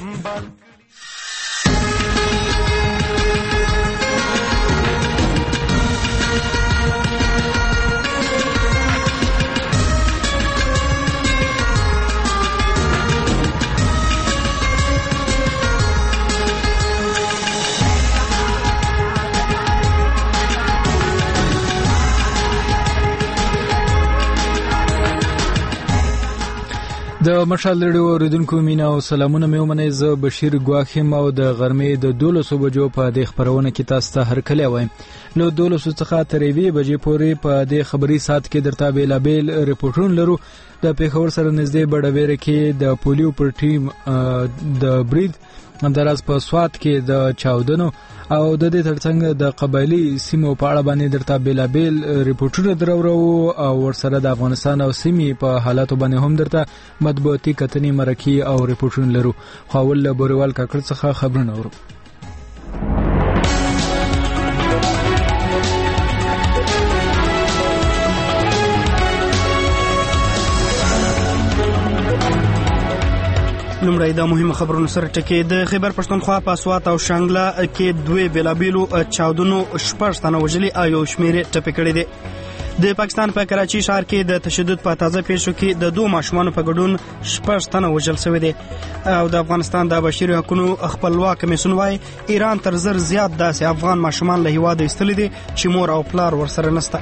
سنبال د مشال ریډیو اوریدونکو مینا او سلامونه مې ومنئ. زه بشیر ګواخیم او د غرمې د 12 بجو په دې خبرونه کې تاسو ته هرکلی وایم. نو 12 څخه تر 1 بجې پورې په دې خبري سات کې درته بیلابیل ریپورتونه لرو. د پیښور سره نږدې بډویره کې د پولیو پر ټیم د برید اندراز په سوات کې د چاودنو او د دې ترڅنګ د قبایلی سیمو په اړه باندې درته بیلابیل ریپورتونه درورو او ورسره د افغانستان او سیمې په حالاتو باندې هم درته مطبوعاتي کتنې مرکې او ریپورتونه لرو. خاول له بوریوال کاکړ څخه خبرونه اورو. لومړی د مهمه خبرونو سره ټکی. د خیبر پښتونخوا په سوات او شانګله کې دوه بیلابیلو چاودنو 6 تنه وژلي او یو شمېر ټپي کړي دي. د پاکستان په کراچي ښار کې د تشدد په تازه پیښو کې د 2 ماشومانو په ګډون 6 تنه وژل شوي دي. او د افغانستان د بشري حقوقو خپلواک کمیسیون وايي ایران تر زر زیات داسې افغان ماشومان له هیواده ایستلي دي چې مور او پلار ورسره نشته.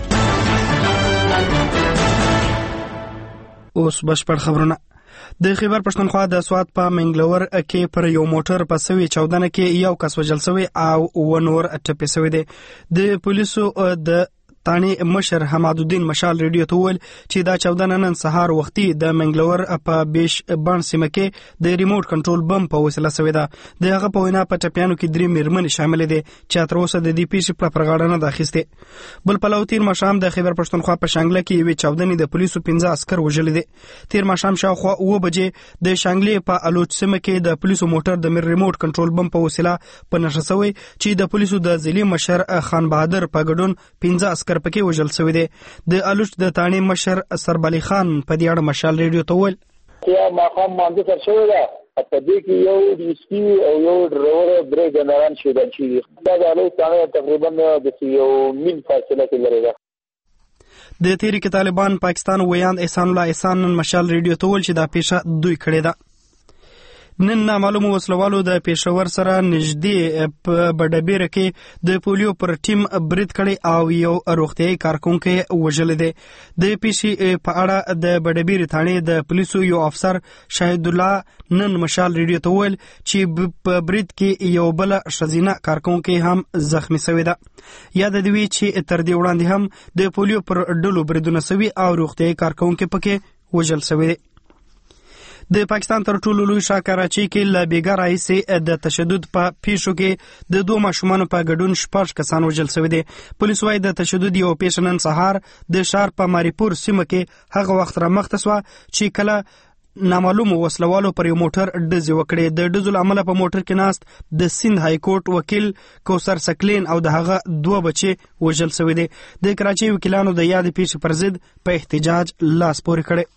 اوس بشپړ خبرونه. د خیبر پښتونخوا د سوات په منګلور کې پر یو موټر په سوي چاودنه کې یو کس وژل شوی او و نور ټپي شوی دی. د پولیسو د تانی مشر حماد الدین مشال ریډیو ته ویل چې دا چاودنه نن سهار وختي د منګلور په بیش بان سیمه کې د ریموټ کنټرول بم په وسیله شوې ده. د هغه په وینا په ټپیانو کې 3 میرمنې شامل دي چې تر اوسه د دې پیښې په پرغاړه نه داخسته. بل په لوتیر مشام د خیبر پښتونخوا په شانګله کې یوې چاودنې د پولیسو 15 عسكر وژل دي. تیر مشام شاوخوا 9 بجې د شانګلې په الوچ سیمه کې د پولیسو موټر د ریموټ کنټرول بم په وسیله په نشه شوی چې د پولیسو د ضلعي مشر خان بهادر په ګډون 15 عسكر پکې وژل شوی. د الوچ د تانی مشر سربالي خان په دې اړه مشال ریډیو ته ویل چې ماقام باندې تر شوی دا په دې کې یو ډي سي او یو ډرایور درې جنرال شهید شي. دا د الوچ څخه تقریبا د یو میل فاصله کې لري. د تحریک طالبان پاکستان ویاند احسان الله احسان مشال ریډیو ته ویل چې دا پیښه دوی کړې ده. نن نامعلوم وسلوالو د پیښور سره نږدې په بډبیره کې د پولیو پر ټیم برید کړی او یو روغتیايي کارکونکي وژل دي. د پیښې په اړه د بډبیره ثانې د پولیسو یو افسر شاهد الله نن مشال ریډیو ته ویل چې په برید کې یو بل شزینه کارکونکي هم زخمی شوی ده. یاد دی چې تر دې وړاندې هم د پولیو پر ډلو بریدونه شوي او روغتیايي کارکونکي پکې وژل شوی دي. د پاکستان تر ټولو لوی ښار کراچي کې له بیګا راهیسې د تشدد په پیښو کې د 2 ماشومانو په ګډون 6 کسان وژل شوي دي. پولیس وايي د تشدد یو پیښه نن سهار د ښار په ماریپور سیمه کې هغه وخت رامخته شوه چې کله نامعلوم وسلوالو پر یو موټر ډزې وکړې. د ډزو له امله په موټر کې ناست د سند های کورټ وکیل کوثر سکلین او د هغه 2 بچي وژل شوي دي. د کراچي وکیلانو د یاد پیښې پر ضد په احتجاج لاس پورې کړی.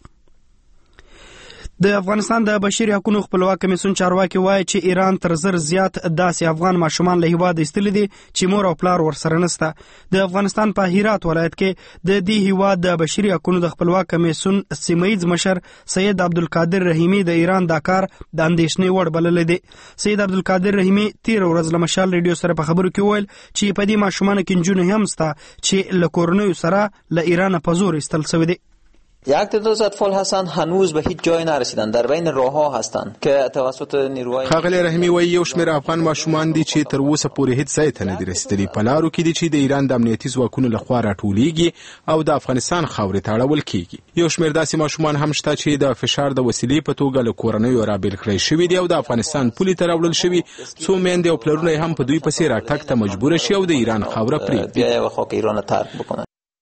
د افغانستان د بشري حقوقو خپلواک کمیسیون چارواکي وایي چې ایران تر زر زیات داسې افغان ماشومان له هیواده ایستلي دي چې مور او پلار ورسره نشته. د افغانستان په هرات ولایت کې د دې هیواد د بشري حقوقو د خپلواک کمیسیون سیمه‌یز مشر سید عبدالقادر رحیمی د ایران دا کار د اندېښنې وړ بللی دی. سید عبدالقادر رحیمی تیر ورځ له مشال ریډیو سره په خبرو کې ویل چې په دې ماشومانو کې نجونې هم شته چې له کورنیو سره له ایران په زور ایستل شوي دي. یک تعداد از اطفال هستند هنوز به هیچ جای نرسیدند، در بین راه‌ها هستند که توسط نیروهای خاغلی رحیمی وایي یو شمېر افغان ماشومان دي چې تر اوسه پورې هیڅ ځای ته نه دي رسیدلي. په لارو کې دي چې د ایران د امنیتي ځواکونو لخوا راټولیږي او د افغانستان خاورې ته اړول کیږي. یو شمېر داسې ماشومان هم شته چې د فشار د وسیلې په توګه له کورنیو رابېل کړی شوي دي او د افغانستان پولې ته راوړل شوي. څو میندې او پلرونه هم په دوی پسې راتګ ته مجبور شي او د ایران خاوره پرېږدي.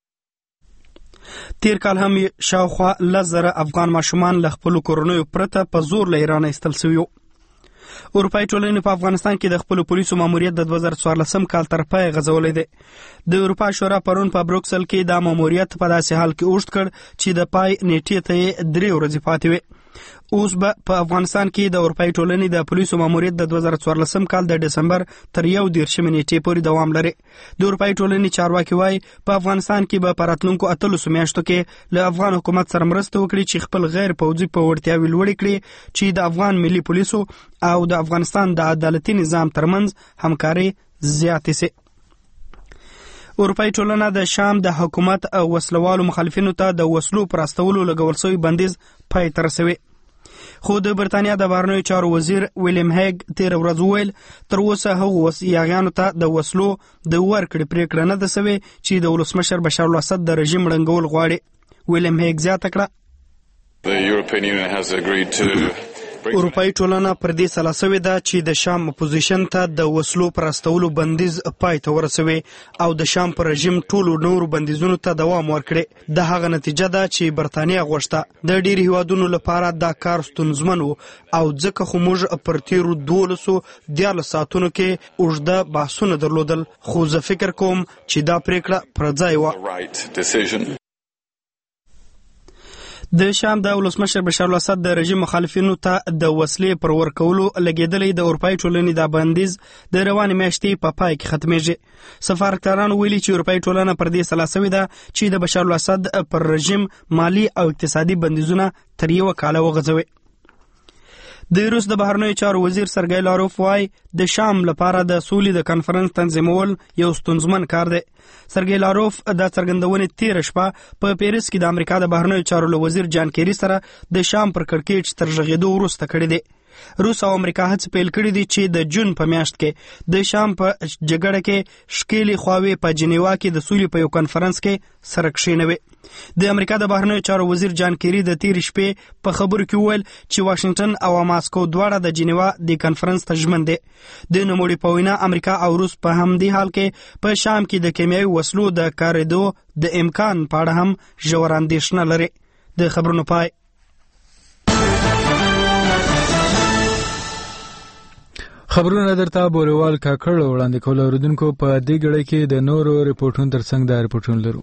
تیر کال هم شاوخوا 10,000 افغان ماشومان له خپل کورنیو پرته په زور له ایران ایستل شوي. اروپایي ټولنې په افغانستان کې د خپل پولیسو ماموریت د 2014 کال تر پای غځولې ده. د اروپا شورا پرون په بروکسل کې دا ماموریت په داسې حال کې اوږد کړ چې د پای نیټې ته 3 ورځې پاتې وي. اوس به په افغانستان کې د اروپایي ټولنې د پولیسو ماموریت د 2014 کال د ډسمبر تر 1 نیټې پورې دوام لري. د اروپایي ټولنې چارواکي وایي په افغانستان کې به په راتلونکو 18 میاشتو کې له افغان حکومت سره مرسته وکړي چې خپل غیر پوځي پیاوړتیاوې لوړې کړي چې د افغان ملي پولیسو او د افغانستان د عدالتي نظام ترمنځ همکاري زیاتې سي. اروپایي ټولنه د شام د حکومت او وسلوالو مخالفینو ته د وسلو پر استولو لګول شوی بندیز پای ته رسوي. خو د برتانیا د بهرنیو چارو وزیر ویلیم هیګ تیر ورځ وویل تر اوسه هغو یاغیانو ته د وسلو د ورکړې پریکړه نه ده سوې چې د ولسمشر بشار الاسد د رژیم ړنګول غواړي. ویلیم هیګ زیاته کړه اروپایي ټولنه پر دې سلا سوې ده چې د شام اپوزیشن ته د وسلو پر استولو بندیز پای ته ورسوي او د شام پر رژیم ټولو نورو بندیزونو ته دوام ورکړي. د هغه نتیجه ده چې برتانیا غوښته د ډېرو هیوادونو لپاره دا کار ستونزمن و او ځکه خو موږ پر تیرو 12 ساعتونو کې اوږده بحثونه درلودل، خو زه فکر کوم چې دا پریکړه پر ځای وه. د شام د ولسمشر بشار الاسد د رژیم مخالفینو ته د وسلې پر ورکولو لګېدلې د اروپایي ټولنې د بندیز د روانې میاشتې په پای کې ختمېږي. سفارتکارانو ویلي چې اروپایي ټولنه پر دې سلا سوې ده چې د بشار الاسد پر رژیم مالی او اقتصادي بندیزونه تر 1 کال وغځوي. د روس د بهرنیو چارو وزیر سرګی لاروف وایي د شام لپاره د سولې د کنفرانس تنظیمول یو ستونزمن کار دی. سرګی لاروف د څرګندونې تیر شپه په پیریس کې د امریکا د بهرنیو چارو له وزیر جان کیری سره د شام پر کړکېچ تر غږېدو وروسته کړی دی. روس او امریکا هڅې پیل کړي دي چې د جون په میاشت کې د شام په جګړه کې ښکېلې خواوې په جنیوا کې د سولې په یو کنفرانس کې سره کښېنوي. د امریکا د بهرنیو چارو وزیر جان کیری د تیرې شپې په خبرو کې وویل چې واشنگټن او ماسکو دواړه د جنیوا د کنفرانس ته ژمن دي. د نوموړي په وینا امریکا او روس په همدې حال کې په شام کې د کیمیاوي وسلو د کارېدو د امکان په اړه هم ژور اندېښنه لري. د خبرونو پای. خبرونه درته بوریوال کاکړ وړاندې کول. اوریدونکو په دې غړي کې د نورو ریپورتونو ترڅنګ د ریپورتونو لرو.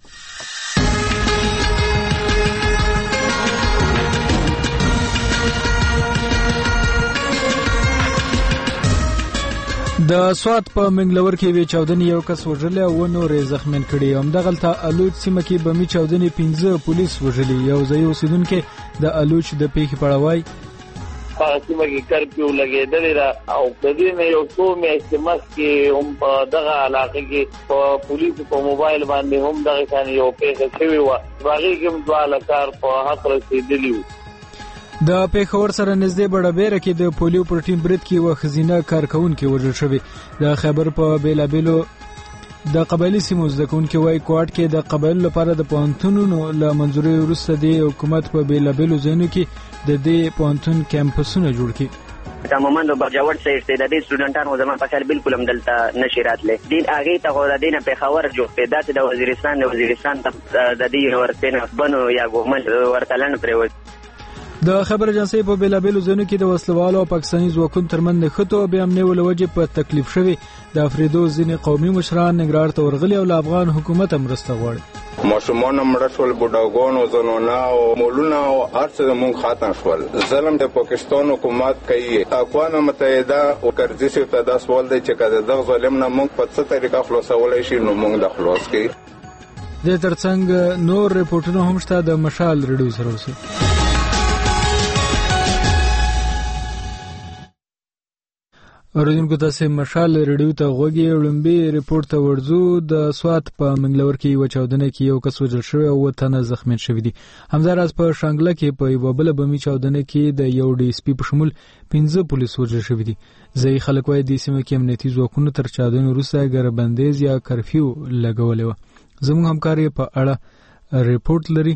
د سوات په منګلور کې وی چاودنې یو کس وژلی او نورې زخمیان کړي. همدغلته الوچ سیمه کې بمي چاودنې 15 پولیس وژلي. یو ځای اوسیدونکي د الوچ د پیښې په اړه وایي هغه سیمه کې کرفیو لګېدلې ده او د دې نه یو څو میاشتې مخکې هم په دغه علاقه کې په پولیسو په موبایل باندې هم دغه شان یو پیښه شوې وه. په هغې کې هم 2 هلکان په حق رسېدلي وو. د پیښور سره نږدې بډابیره کې د پولیو پر ټیم برید کې یوه ښځینه کارکوونکې وژل شوې. د خیبر په بېلابېلو د قبایلي سیمو زده کوونکي وایي کوټ کې د قبایلو لپاره د پوهنتونونو له منظورۍ وروسته د حکومت په بېلابېلو ځایونو کې د دې پوهنتون کیمپسونه جوړ کړي. عموما د بجاوړ سه استعدادي سټوډنټانو زموږ په خیال بالکل هم دلته نشي راتلی. دین هغې ته خو د دې نه پیښور جوړ کړی. دا چې د وزیرستان ته د دې یونیورسټۍ نه بنو یا ګورمنټ ورته لنډ پرېوت. د خبر اجنسۍ په بېلابېلو ځایونو کې د وسلوالو او پاکستاني ځواکونو ترمنځ نښتو او بې امنۍ له وجې په تکلیف شوي. د افریدو ځینې قومي مشران ننګرهار ته ورغلي او له افغان حکومت هم مرسته غواړي. ماشومان مړه شول، بوډاګان او زنانه او مولونه او هر څه زموږ ختم شول. ظلم د پاکستان حکومت کوي. اقوام متحده او کرزي صاحب ته دا سوال دی چې که دغه ظالم نه موږ په څه طریقه خلاصولی شي نو موږ د خلاص کړي. د ترڅنګ نور ریپورټونه هم شته. د مشال ریډیو سره اوسئ. اوریدونکو تاسو مشال ریډیو ته غوږی. وړاندې ریپورت ته ورځو. د سوات په منګلور کې یو چاودنه کې یو کس وژل شوی او 2 تنه زخمیان شوي دي. همداراز په شانګله کې په یو بل بمي چاودنه کې د یو ډي اس پی په شمول 15 پولیس وژل شوي دي. ځای خلک وايي د سیمه کې امنیتي ځواکونو تر چاودنې وروسته ګربندیز یا کرفیو لګولې و. زموږ همکار په اړه ریپورت لري.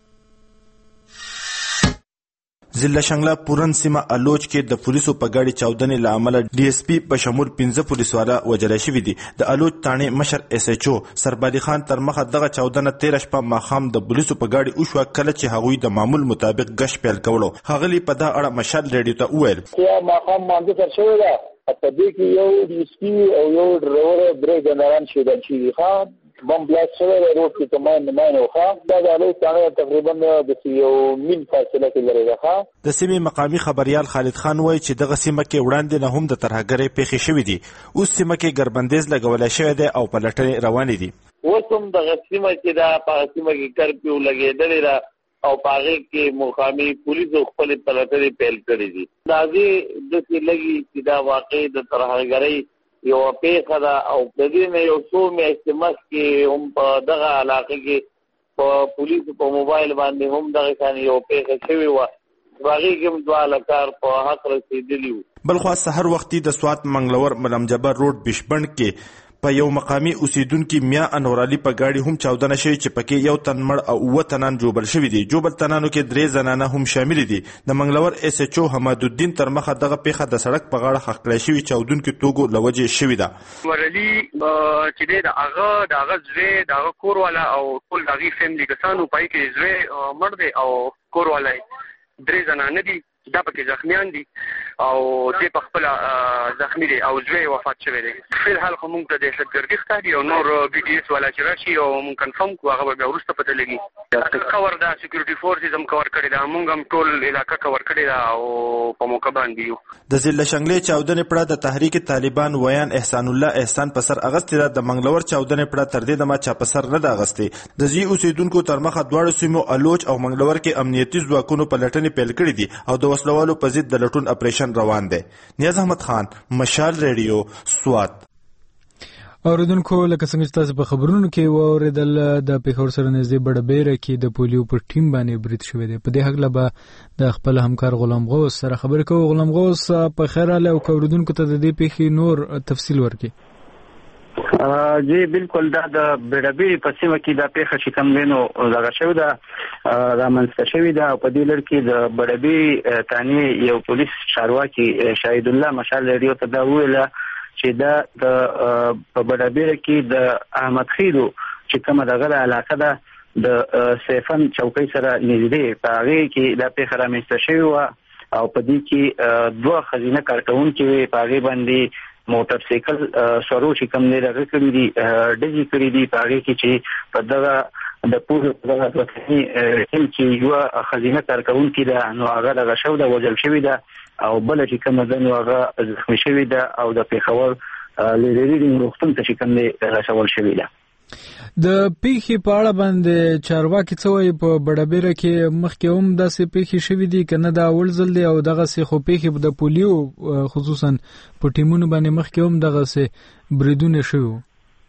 ضلع شنګله پورن سیمه الوچ کې د پولیسو په ګاډي چاودنې له امله ډي اس پی په شمول 15 پولیسوال وژل شوي دي. د الوچ تانې مشر اس ایچ او سربالي خان تر مخه دغه چاودنه 13 شپه ماښام د پولیسو په ګاډي وشوه کله چې هغوی د معمول مطابق غش پیل کولو. ښاغلي په دا اړه مشال ریډیو ته وویل چې ماښام مانځه تر شوې ده په دې کې یو ډي اس پی او یو ډرایور درې جنرالان شهیدان شوي. بم بلاست شوی دی روډ کې کمان وخا دا د الوت تانه تقریبا د یو میل فاصله کې لري ده. د سیمې مقامی خبريال خالد خان وایي چې دغه سیمه کې وړاندې نه هم د ترهګرۍ پیښې شوې دي. اوس سیمه کې ګربندیز لګولای شوی دی او پلټنې روانې دي. وسم دغه سیمه کې دا په سیمه کې کرفیو لګېدلې ده او پاغه کې مقامی پولیسو خپل پلټنې پیل کړې دي. دا دې د څه لګي چې دا واقع د ترهګرۍ یو پیښه ده او د دې نه یو څو میاشتې مخکې هم په دغه علاقه کې په پولیسو په موبایل باندې هم دغه ثاني یو پیښه شوې وه. باغی کې هم دوه لکار په حق رسېدلي وو. بلخوا سحر وختي د سوات منګلور ملم جبر روډ بشبند کې په یو مقامی اوسیدونکو میا انور علي په گاډي هم چاودنه شوی چې پکې یو تن مړ او 9 تنان جوبل شوی دي. جوبل تنانو کې 3 زنانه هم شامل دي. د منګلور اس ایچ او حماد الدین تر مخه دغه پیښه د سړک په غاړه خښ کړی شوی چاودونکو توګو لوجه شوی ده. ورلی چې د هغه زوی د کور والا او ټول دغه فیملی کسانو پای کې زوی مړ دی او کور والا 3 زنانه دي دا پکې زخمیان دي او دې په خپل زخمی دي او زوی وفات شوی دی. فل حال خو موږ د دهشتګردي ښکاري او نور بي ټي اس والا چې راشي او موږ کنفرم کوو هغه به وروسته پته لګي. کور دا سکیورټي فورسز هم کور کړی دا موږ هم ټول علاقه کور کړی دا او په موقع باندې یو. د ضلع شنګلې چاودنې پړه د تحریک طالبان ویان احسان الله احسان په سر اغستې ده. د منګلور چاودنې پړه تر دې دمه چا په سر نه ده اغستې. د ځي اوسیدونکو تر مخه دواړو سیمو الوچ او منګلور کې امنیتي ځواکونو پلټنې پیل کړې دي او د وسلوالو په ضد د لټون اپریشن روان دی. نیاز احمد خان، مشال ریډیو، سوات. اوریدونکو لکه څنګه چې تاسو په خبرونو کې واوریدل د پیښور سره نږدې بډبیره کې د پولیو پر ټیم باندې برید شوی دی. په دې حق له د خپل همکار غلام غوث سره خبرې کوو. غلام غوث په خیر حال او اوریدونکو ته د دې پیښې نور تفصیل ورکړي. جی بالکل دا د بډبیره په سیمه کې دا پیښه چې کوم دینو دغه شوی ده رامنځته شوی ده. په دې لړ کې د بډبیره تانی یو پولیس چارواکي شهید الله مشال ریډیو ته دا ویله چې دا په بډبیره کې د احمد خیرو چې کومه دغه علاقه ده د سیفن چوکۍ سره نږدې په هغه کې دا پیښه رامنځته شوی و او په دې کې 2 خزینه کارکونکي په هغه باندې موټر سایکل سورو چې کوم نه راغلي دي ډیجی کړی دي په هغه کې چې په دغه د پوره دغه وطني چې یو خزینه کارکونکي ده نو هغه دغه شو د وجل شوی ده او بل چې کوم ده نو هغه زخمی شوی ده او د پیښور لری روغتون ته چې کوم نه رسول شوی ده. د پیښې په اړه باندې چارواکي څه وایي؟ په بډبیره کې مخکې هم داسې پیښې شوې دي که نه دا اول ځل دی او دغسې خو پیښې د پولیو خصوصا په ټیمونو باندې مخکې هم دغسې بریدونه شوي وو؟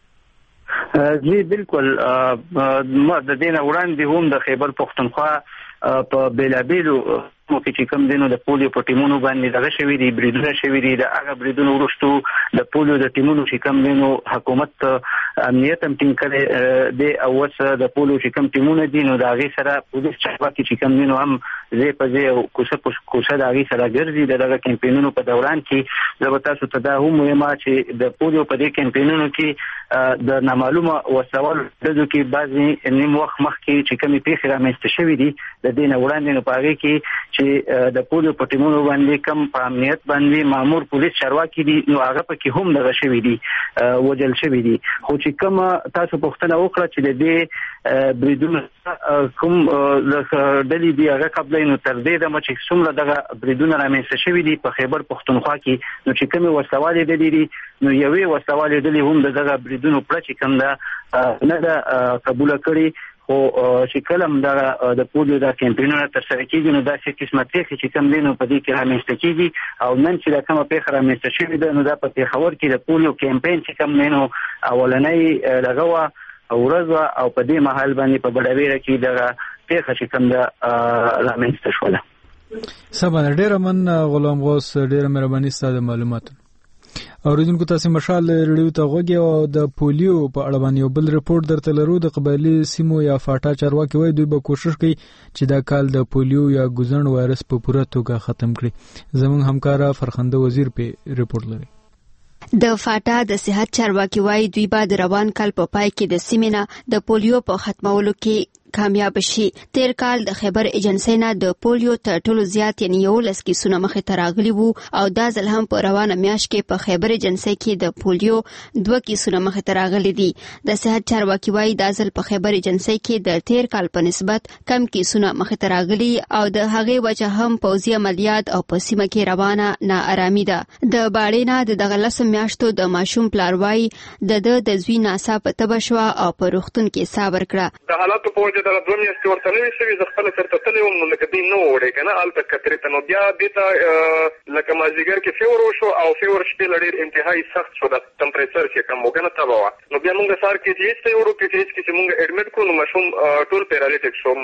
جی بالکل د دې نه وړاندې هم د خیبر پښتونخوا په بیلابیلو موږ چې کوم دینو د پولیو په ټیمونو باندې دغه شوی دی بریدونه شوی دي. د هغه بریدونو وروسته د پولیو د ټیمونو چې کوم دینو حکومت امنیت هم ټینګ کړی دی او اوس د پولیو چې کوم ټیمونه دي نو د هغې سره پولیس چارواکي چې کوم دینو هم ځای په ځای او کوڅه د هغې سره ګرځي. د دغه کمپینونو په دوران کې زه به تاسو ته دا هم وایم چې د پولیو په دې کمپینونو کې د نامعلومه وسوالو ډزو کې بعضې نیم وخت مخکې چې کومې پیښې رامنځته شوي دي د دې نه وړاندې نو په هغې کې چې د پولیو په ټیمونو باندې کم په امنیت باندې مامور پولیس چارواکي دي نو هغه پکې هم دغه شوي دي وجل شوي دي. خو چې کوم تاسو پوښتنه وکړه چې د دې بریدونو کوم ډلې دي هغه قبلې نو تر دې دمه چې څومره دغه بریدونه رامنځته شوي دي په خیبر پښتونخوا کې نو چې کومې وسلوالې ډلې دي نو یوې وسلوالې ډلې هم د دغه بریدونو پړه چې کوم ده نه ده قبوله کړې. خو چې کله هم د پولیو دا کمپینونه ترسره کېږي نو داسې قسمه پیښې چې کوم دي نو په دې کې رامنځته کېږي او نن چې دا کومه پیښه رامنځته شوې ده نو دا په پېښور کې د پولیو کمپین چې کوم دی نو اولنۍ دغه وه ورځ وه او په دې مهال باندې په بډبیره کې دغه پیښه چې کوم ده رامنځته شوله. سمه ډېره من غلام غوث ډېره مهرباني ستا د معلوماتو. اوریدونکو تاسو مشال ریډیو ته غوږی او د پولیو په اړه باندې یو بل رپورټ درته لرو. د قبایلي سیمو یا فاټا چارواکي وایي دوی به کوشش کوي چې دا کال د پولیو یا ګوزڼ وایرس په پوره توګه ختم کړي. زموږ همکاره فرخنده وزیر په رپورټ لري. د فاټا د صحت چارواکي وایي دوی به د روان کال په پای کې د سیمې نه د پولیو په ختمولو کې کامیاب شي. تیر کال د خیبر ایجنسی نه د پولیو تر ټولو زیات یعنی 11 کیسونه مخې ته راغلي وو او دا ځل هم په روانه میاشت کې په خیبر ایجنسی کې د پولیو 2 کیسونه مخې ته راغلي دي. د صحت چارواکي وايي دا ځل په خیبر ایجنسی کې د تیر کال په نسبت کم کیسونه مخې ته راغلي او د هغې وجه هم پوځي عملیات او په سیمه کې روانه ناارامي ده. د باړې نه د دغه 10 میاشتو د ماشوم پلار وايي د زوی ناڅاپه تبه شوه او په روغتون کې ساه ورکړه. د حالاتو په وجه د 2 میاشتې ورته نوې شوې زه خپله چېرته تللی وم نو لکه دوی نه وړی که نه هلته کترې ته نو بیا دې ته لکه مازدیګر کې فیور وشو او فیور شپې له ډېر انتهایي سخت شو د ټمپریچر چې کم و که نه تبه وه نو بیا مونږ سهار KGH ته یې وړو KGH کې چې مونږ اډمټ کړو نو ماشوم ټول پیرالیټک شو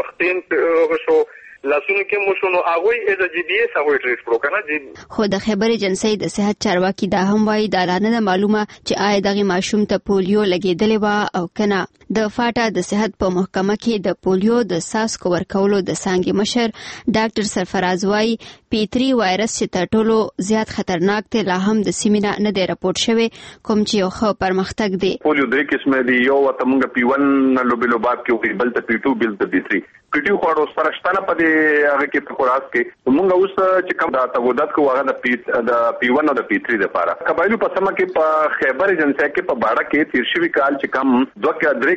خپې شو لاسونو کې مو شنو هغه از GBS هغه ټریټ کړو کنه. خو د خیبر ایجنسی د صحت چارواکي دا هم وایي دا نه معلومه چې آیا دغه ماشوم ته پولیو لګیدلې و او کنه. د فاټا د صحت په محکمه کې د پولیو د ساسکو ورکولو د څانګې مشر ډاکټر سرفراز وايي P3 وایرس چې تر ټولو زیات خطرناک دی لا هم د سیمینه نه دی راپورټ شوی کوم چې یو ښه پرمختګ دی. پولیو درې قسمه دی یو ته مونږ P1 لوبلوباب کې بل ته P2 بل ته P3 پټیو خورو سپارښتنه پدې هغه کې په خوراک کې مونږ اوس چې کوم د تودات کو هغه د P1 او د P3 لپاره قبایلو په سم کې په خیبر ایجنسی کې په باړه کې تیر شوی کال چې کم 2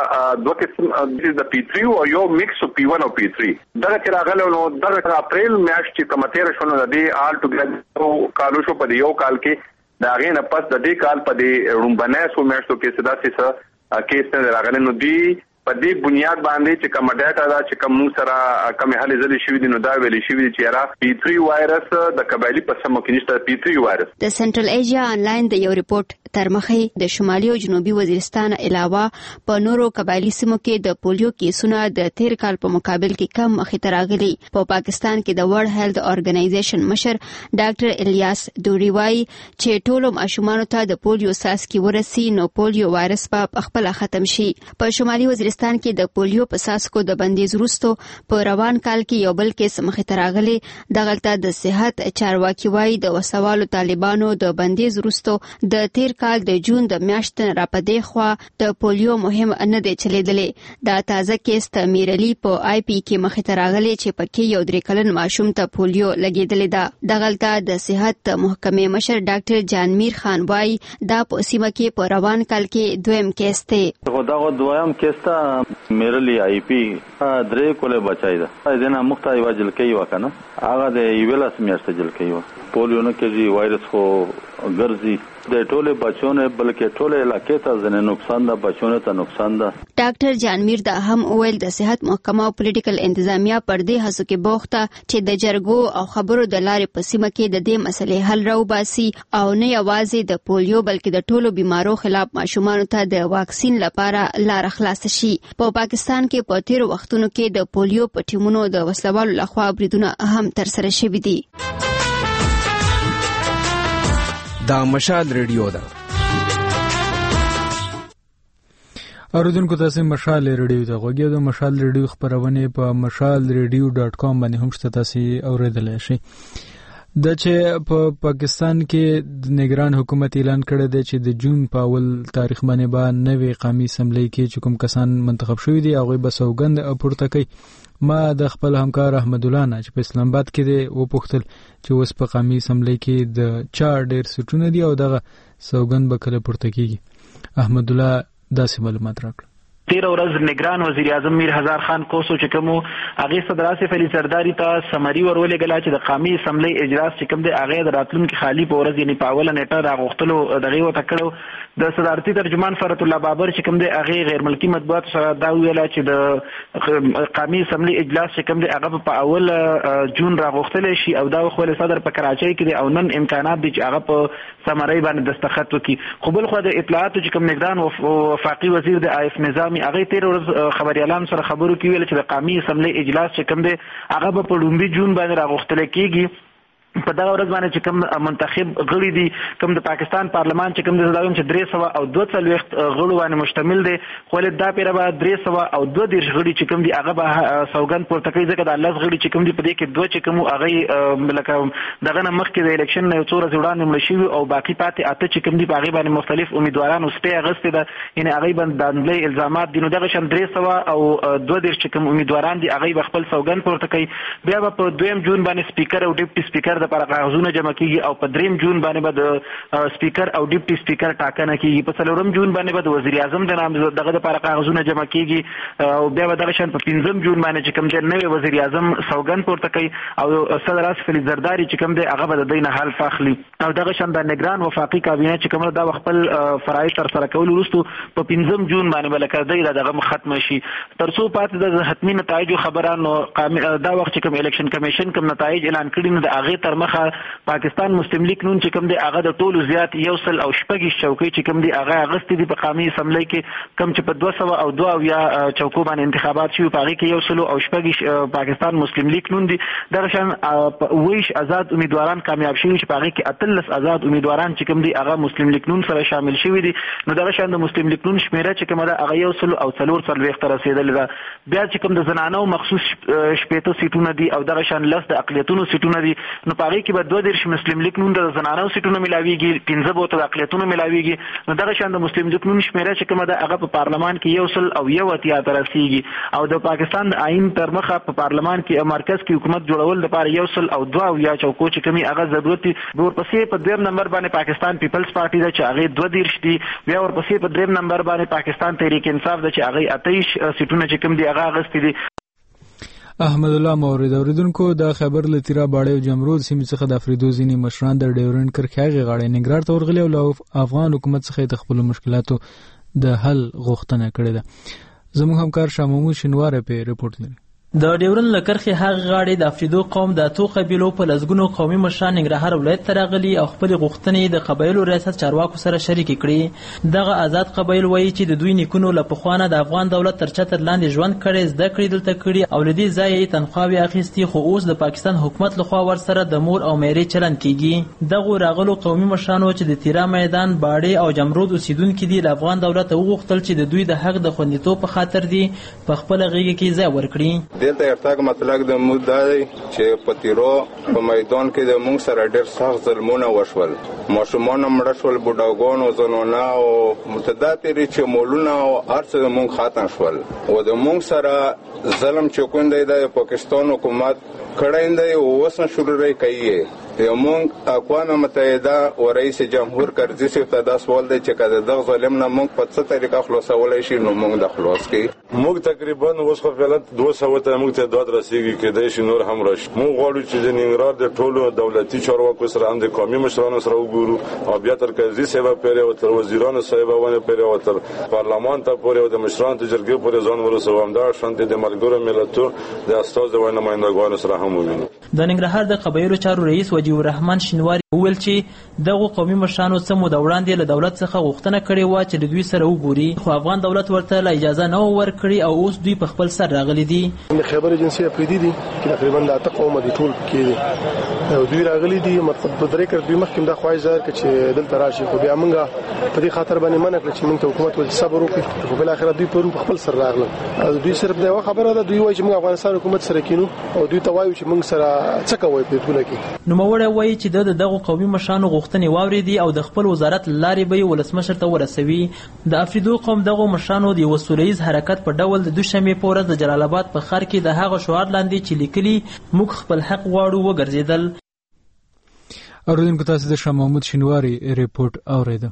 قسم د P3 او یو مکس P1 او P3 دغه چې راغله نو د اپریل میاشت چې کوم تیر شونه د دې آل ټوګیدر کالو شو په یو کال کې دا غي نه پس د دې کال په دې رومبنه سو میاشتو کې صدا سي کیس نه راغله نو دی په دې بنیاد باندې چې کوم ډاټا دا چې کوم سره کوم حالې زلي شوې دي نو دا ویلي شوې چې را P3 وایرس د قبایلی په سمو کې نشته P3 وایرس. د سنټرل ایشیا انلاین د یو ریپورت تر مخې د شمالي او جنوبي وزیرستان علاوه په نورو قبایلی سیمو کې د پولیو کیسونه د تیر کال په مقابل کې کم مخې ته راغلي. په پاکستان کې د ورلد هیلث ارګنایزیشن مشر ډاکټر الیاس دوری وايي چې ټولو ماشومانو ته د پولیو ساسکي ورسي نو پولیو وایرس په خپل ختم شي. په شمالي وزیرستان کې د پولیو په ساسکو د بندیز وروسته په روان کال کې یو بل کیس مخې ته راغلی. دغلته د صحت چارواکي وايي د وسوالو طالبانو د بندیز وروسته د تیر کال د جون د میاشتې راپدې خوا د پولیو مهم نه دی چلیدلې. دا تازه کیس د میرلی په IP کې مخې ته راغلی چې پکې یو 3 کلن ماشوم ته پولیو لګیدلې ده. دغلته د صحت محکمې مشر ډاکټر جانمیر خان وايي دا په سیمه کې په روان کال کې دویم کیس دی. دغه دویم کیس ته میرلی IP 3 کوله بچای ده دنه مختای واجل کوي وکنه هغه د ایویلاس میاشته جل کوي پولیو نه کوي وایرس خو ګرځي د ټوله بچونه بلکې ټوله علاقې ته ځنه نقصان ده بچونه ته نقصان ده. ډاکټر جانمیر دا هم ویل د صحت محکمه او پولیټیکل انتظامیه پر دې هڅو کې بوخته چې د جرګو او خبرو د لارې په سیمه کې د دې مسلې حل راوباسي او نه یوازې د پولیو بلکې د ټولو بیمارو خلاف ماشومانو ته د واکسین لپاره لار خلاص شي. په پاکستان کې په تیر وختونو کې د پولیو په ټیمونو د وسلوالو لخوا بریدونه هم ترسره شوي دي. دا مشال ریډیو ده. اوریدونکو تاسو مشال ریډیو ته غوږی د مشال ریډیو خبرونه په mashalradio.com باندې هم شته تاسو اوریدلای شئ. د چې په پاکستان کې د نگران حکومت اعلان کړی دی چې د جون په اول تاریخ باندې به نوې قومي اسمبلی کې چې کوم کسان منتخب شوي دي هغه به سوګند پورته کوي. ما د خپل همکار احمد الله نه چې په اسلام آباد کې دی و پوښتل چې اوس په قومي اسمبلی کې د چا ډېر سټونه دي او دغه سوګند به کله پورته کیږي. احمد الله داسې معلومات راکړل. 13 ورځ نگران وزیر اعظم میر هزار خان کوسو چې کوم هغه صدر آصف علي زرداری ته سمری ورولې غلا چې د قومي اسمبلی اجلاس چې کوم د هغه د راتلونکو خالی په ورځ یعنی په اوله نیټه راغختلو دغه وته کړو د صدارتي ترجمان فرت الله بابر چې کوم د هغه غیر ملکی مطبوعات سره دا ویل چې د قومي اسمبلی اجلاس چې کوم د هغه په اول جون راغختل شي او دا خو له صدر په کراچۍ کې او نن امکانات دي چې هغه په سمری باندې دستخط وکړي. خو بل خو د اطلاعات چې کوم نگران وفاقي وزیر د آیف نظام هغه 13 ورځ خبريالان سره خبرو کې ویل چې د قومي اسمبلی اجلاس چې کوم دی هغه په لومبي جون باندې راغختل کېږي په دغه ورځ باندې چې کوم منتخب غړي دي کوم د پاکستان پارلمان چې کوم د زداویم چې 342 غړو باندې مشتمل دي خو له دا پیره به 322 غړي چې کوم دي هغه به سوګند پورته کوي ځکه د 10 غړي چې کوم دي په دې کې دوه چې کوم هغه لکه دغه مخکې د الیکشن نه څو ورځې وړاندې مړ شوي او باقي پاتې اته چې کوم دي په هغه باندې مختلف امیدواران اوسته اغستې ده یعنی هغه باندې الزامات دي نو دغه شان 322 چې کوم امیدواران دي هغه خپل سوګند پورته کوي بیا په 2 جون باندې سپیکر او ډیپټي سپیکر لپاره کاغذونه جمع کیږي او په 3 جون باندې به د سپیکر او ډیپټي سپیکر ټاکنه کیږي په 4 جون باندې به د وزیر اعظم د نام دغه لپاره کاغذونه جمع کیږي او بیا به دغه شان په 5 جون باندې چې کوم چې نوې وزیر اعظم سوګند پورته کوي او صدر آصف علي زرداری چې کوم دی هغه به د دینه حل فاخلي او دغه شان د نگران وفاقي کابینه چې کوم دا خپل فرایض تر سره کول وروسته په 5 جون باندې بلکې دغه ختم شي ترڅو پاتې د حتمی نتایج خبرانو دا وخت چې کوم الیکشن کمیشن کوم نتایج اعلان کړي نو د هغه تر مخه پاکستان مسلم لیگ نون چې کوم دی هغه د ټولو زیات 100 او شپږ چوکۍ چې کوم دی هغه اغستې دي په قومي اسمبلی کې کوم چې په 200 او 2 یا چوکو باندې انتخابات شوي په هغه کې 100 او شپږ پاکستان مسلم لیگ نون دي دغه شان ویش آزاد امیدواران کامیاب شوي چې په هغه کې 13 آزاد امیدواران چې کوم دی هغه مسلم لیگ نون سره شامل شوي دي نو دغه شان د مسلم لیگ نون شمیره چې کوم دا هغه 100 او 4 تر رسیدلې ده بیا چې کوم د زنانو مخصوص شپېته سیټونه دي او دغه شان لس د اقلیتونو سیټونه دي نو په هغه کې به 22 مسلم لیگ نون د زنانو سیټونه ملاويږي 15 بوته د اقلیتونو ملاويږي نو دغه شان د مسلم لیگ نون شمیره چې کومه ده هغه په پارلمان کې 100 او 1 تر رسیږي او د پاکستان د آئین تر مخه په پارلمان کې مرکز کې حکومت جوړول لپاره 100 او 2 یا چوکو چې کومي هغه ضرورت دي ورپسې په 2 نمبر باندې پاکستان پیپلز پارټي ده چې هغه 22 دي بیا ورپسې په 3 نمبر باندې پاکستان تحریک انصاف ده چې هغه 28 سیټونه چې کوم دي هغه غستې دي احمد الله مورید اوریدونکو دا خبر لتیرا باړې او جمرود سیمې څخه د افریدو ځینې مشران د ډیورنډ کرښې غاړې نګران ته ورغلي او افغان حکومت څخه د خپل مشکلاتو د حل غوښتنه کړې ده زموږ همکار شاه محمود شینواره په ریپورت لري د ډیورن لکرخي هغه غاړي د افریدو قوم د اتو قبيلو په لزګونو قومي مشران ننګرهار ولایت ته راغلي او خپل غوښتنې د قبایلو ریاست چارواکو سره شریک کړي دغه آزاد قبایل وایي چې د دوی نیکونو له پخوانه د افغان دولت تر چتر لاندې ژوند کړي زده کړې دلته کړي او لدی ځای تنخواوي اخیستي خو اوس د پاکستان حکومت لخوا ور سره د مور او میرې چلن کیږي دغه راغلو قومي مشرانو چې د تیرا میدان باړې او جمرود اوسیدونکو دي د افغان دولت وغوښتل چې د دوی د حق د خوندیتوب په خاطر دي په خپل غیږ کې ځای ورکړي دلته ارتاګ مطلق د مود دی چې پتیرو په میدان کې د مونږ سره ډېر سخت ظلمونه وشول ماشومان مړه شول بوډاګانو زنونه او متداتري چې مولونه او ارڅ د مونږ ختم شول او د مونږ سره ظلم چکون دی د پاکستان حکومت کړه دی او وسن شروع کوي مونږ اقوام متحده او رئیس جمهور کرزي صاحب ته دا سوال دی چې کله دغه ظلم نه مونږ په څه طریقه خلاصولای شي نو مونږ د خلاص کی مونږ تقریبا اوس خو فعلا 200 ته مونږ ته داد رسیږي کې د شي نور هم راشي مونږ غواړو چې د ننګرهار د ټولو دولتي چارواکو سره هم د قومي مشرانو سره وګورو او بیا تر کرزي صاحب پورې او تر وزیرانو صاحب باندې پورې او تر پارلمان ته پورې او د مشرانو ته جرګې پورې ځان ورسوم هم دا شانتي د ملګرو ملتونو د استاد او نمائندګانو سره هم وګورو د ننګرهار د قبایلو چارو رئیس وجیه الرحمن شینواری وویل چې دغه قومي مشرانو څه مو د وړاندې له دولت څخه غوښتنه کړې و چې د دوی سره وګوري خو افغان دولت ورته لا اجازه نه ورکړي او اوس دوی په خپل سر راغلي دي د خبر ایجنسی افریدي دي چې تقریبا د اته قومه دي ټول کې او دوی راغلي دي مطلب په درې کړ دوی مخکې د خوای ظاهر کې چې دلته راشي خو بیا موږ په دې خاطر باندې منع کړ چې موږ ته حکومت ول صبر وکړي خو بل اخر دوی په خپل سر راغلل او دوی صرف دا خبره ده دوی وایي چې موږ افغانستان حکومت سره کینو او دوی ته وایي چې موږ سره څه کوي په ټوله کې نو موړی وایي چې دغه قومي مشرانو غوښتنې واورېدي او د خپل وزارت لارې به ولسمشر ته ورسوي د افریدو قوم دغه مشرانو د یو سولهییز حرکت په ډول د دوشنبې په ورځ د جلال آباد په ښار کې د هغه شعار لاندې چې لیکلي موږ خپل حق غواړو وګرځېدل اوریدونکو تاسو د شاه محمود شینواری ریپورت اوریده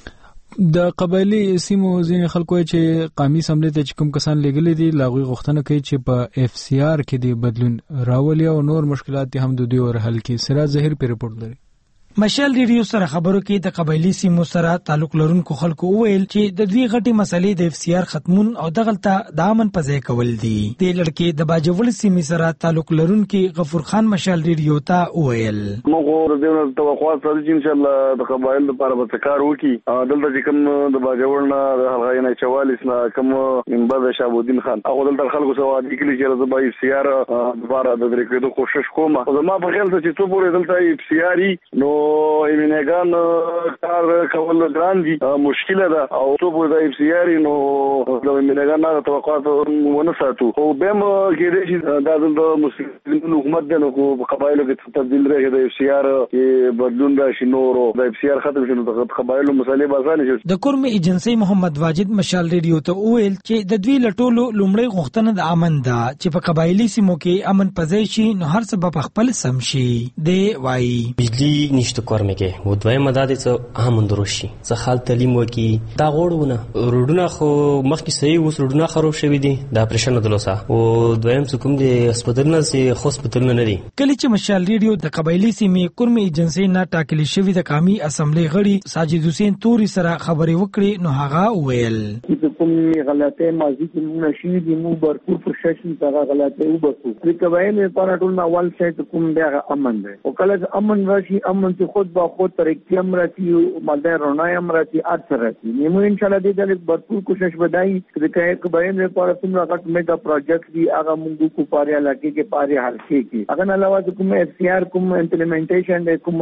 د قبایلی سیمو ځینې خلکو چې قومي اسمبلی ته کوم کسان لګلې دي لاغوي غوښتنه کوي چې په اف سی آر کې د بدلون راولي او نور مشکلات هم د دوی ور حل کړي سراج ظاهر په ریپورت لري مشال ریډیو سره خبرو کې د قبایلی سیمو سره تعلق لرونکو خلکو وویل چې د دوی غټي مسلې د FCR ختمون او دغلطه د امن په ځای کول دي. د لړکې د باجوړ سیمې سره تعلق لرونکو غفور خان مشال ریډیو ته وویل موږ د توقعات سره چې ان شاء الله د قبایل لپاره به کار وکړي. دلته چې کوم د باجوړ نه د هغه 44 نه کوم منبر شابودین خان هغه دلته خلکو سره د کلی چې د FCR لپاره د درکېدو کوشش کوم. زما په خیال چې څو پورې دلته FCR نو ایمنګان کار کول ګران دي مشکله ده او څو په د FCR نو د ایمنګان نه توقعات ونه ساتو او به مو کې د مسلمان حکومت د قبایلو کې تبدیل راغی د FCR کې بدلون راشي نور د FCR ختم شنو د قبایلو مسلې بازان شي. د کورم ایجنسی محمد واجد مشال ریډیو ته ویل چې د دوی لټولو لومړی غوښتنه د امن ده چې په قبایلی سیمو کې امن پځای شي نو هر څه په خپل سم شي. دی وایي بجلی نشته کورمه کې و دوی مدد څه هم اندروشي څه حال تعلیم وکي دا غوړونه روډونه خو مخکې صحیح وس روډونه خراب شوی دي د اپریشن دلوسه او دویم څه کوم دي هسپتالونه سي هسپتالونه نه دي. کله چې مشال ریډیو د قبایلی سیمې کورم ایجنسی نه ټاکل شوی د قومي اسمبلی غړي ساجد حسین توري سره خبرې وکړي نو هغه ویل کوم غلطه ماضی کې نشي دي مو برپور پروسیس هغه غلطه وبسو د قبایل لپاره ټول اول شی کوم دی امن دی او کله امن راشي امن چې خود با خود طریقې امراتی مالدار رونای امراتی اثر راځي. نیمه ان شاء الله دې د برپور کوشش بدای چې قبایل لپاره څومره غټ میگا پروجیکټ دی هغه موږ کو پاره علاقې کې پاره حلقې کې هغه علاوه کوم FCR کوم امپلیمنټیشن کوم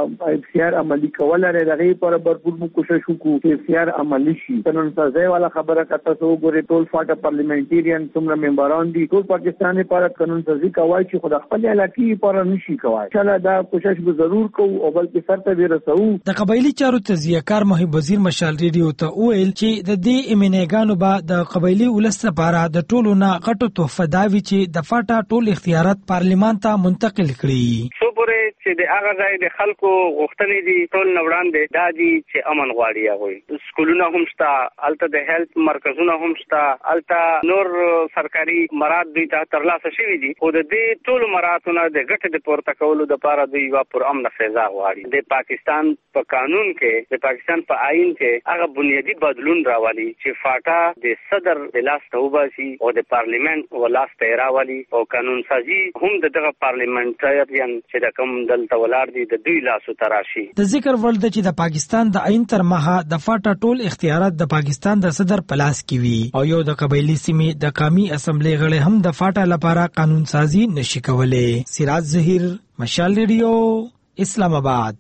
FCR عملی کول لري دغه لپاره برپور موږ کوشش وکړو FCR عملی شي. قانون سازي والا خبره کته سو ګوري ټول فاټه پارلیمنټریان څومره ممبران دي ټول پاکستان لپاره قانون سازي کوي چې خود خپل علاقې لپاره نشي کوي. ان شاء الله دا کوشش به ضرور کوو او بلکې سرته به رسو. د قبایلی چارو تزیهکار محب وزیر مشال ریډیو ته ویل چې د دې ایمنګانو به د قبایلی ولس لپاره د ټولو نه غټو تحفه داوي چې د فاټا ټول اختیارات پارلیمان ته منتقل کړي. څو پورې چې د هغه ځای د خلکو غوښتنې دي ټول نوړان دي دا دي چې امن غواړي هغه سکولونه هم شته الته د هیلث مرکزونه هم شته الته نور سرکاري مراد دوی ته ترلاسه شوي دي او د دې ټول مراتونه د ګټې د پورته کولو لپاره دوی وا پر امن فضا غواړي. د پاکستان په قانون کې د پاکستان په آئین کې هغه بنیادی بدلون راولي چې فاټا د صدر د لاس ته وباسي او د پارلیمنت ولاس ته راولي او قانون سازي هم دغه پارلیمنټریان چې د کوم دلته ولار دي د دوی لاسو تراشي. د ذکر ول د چې د پاکستان د آئین تر مخه د فاټا ټول اختیارات د پاکستان د صدر پلاس کې وي او یو د قبایلی سیمې د قومي اسمبلی غړي هم د فاټا لپاره قانون سازي نشي کولای. سراج ظهیر مشال ریډیو اسلام آباد.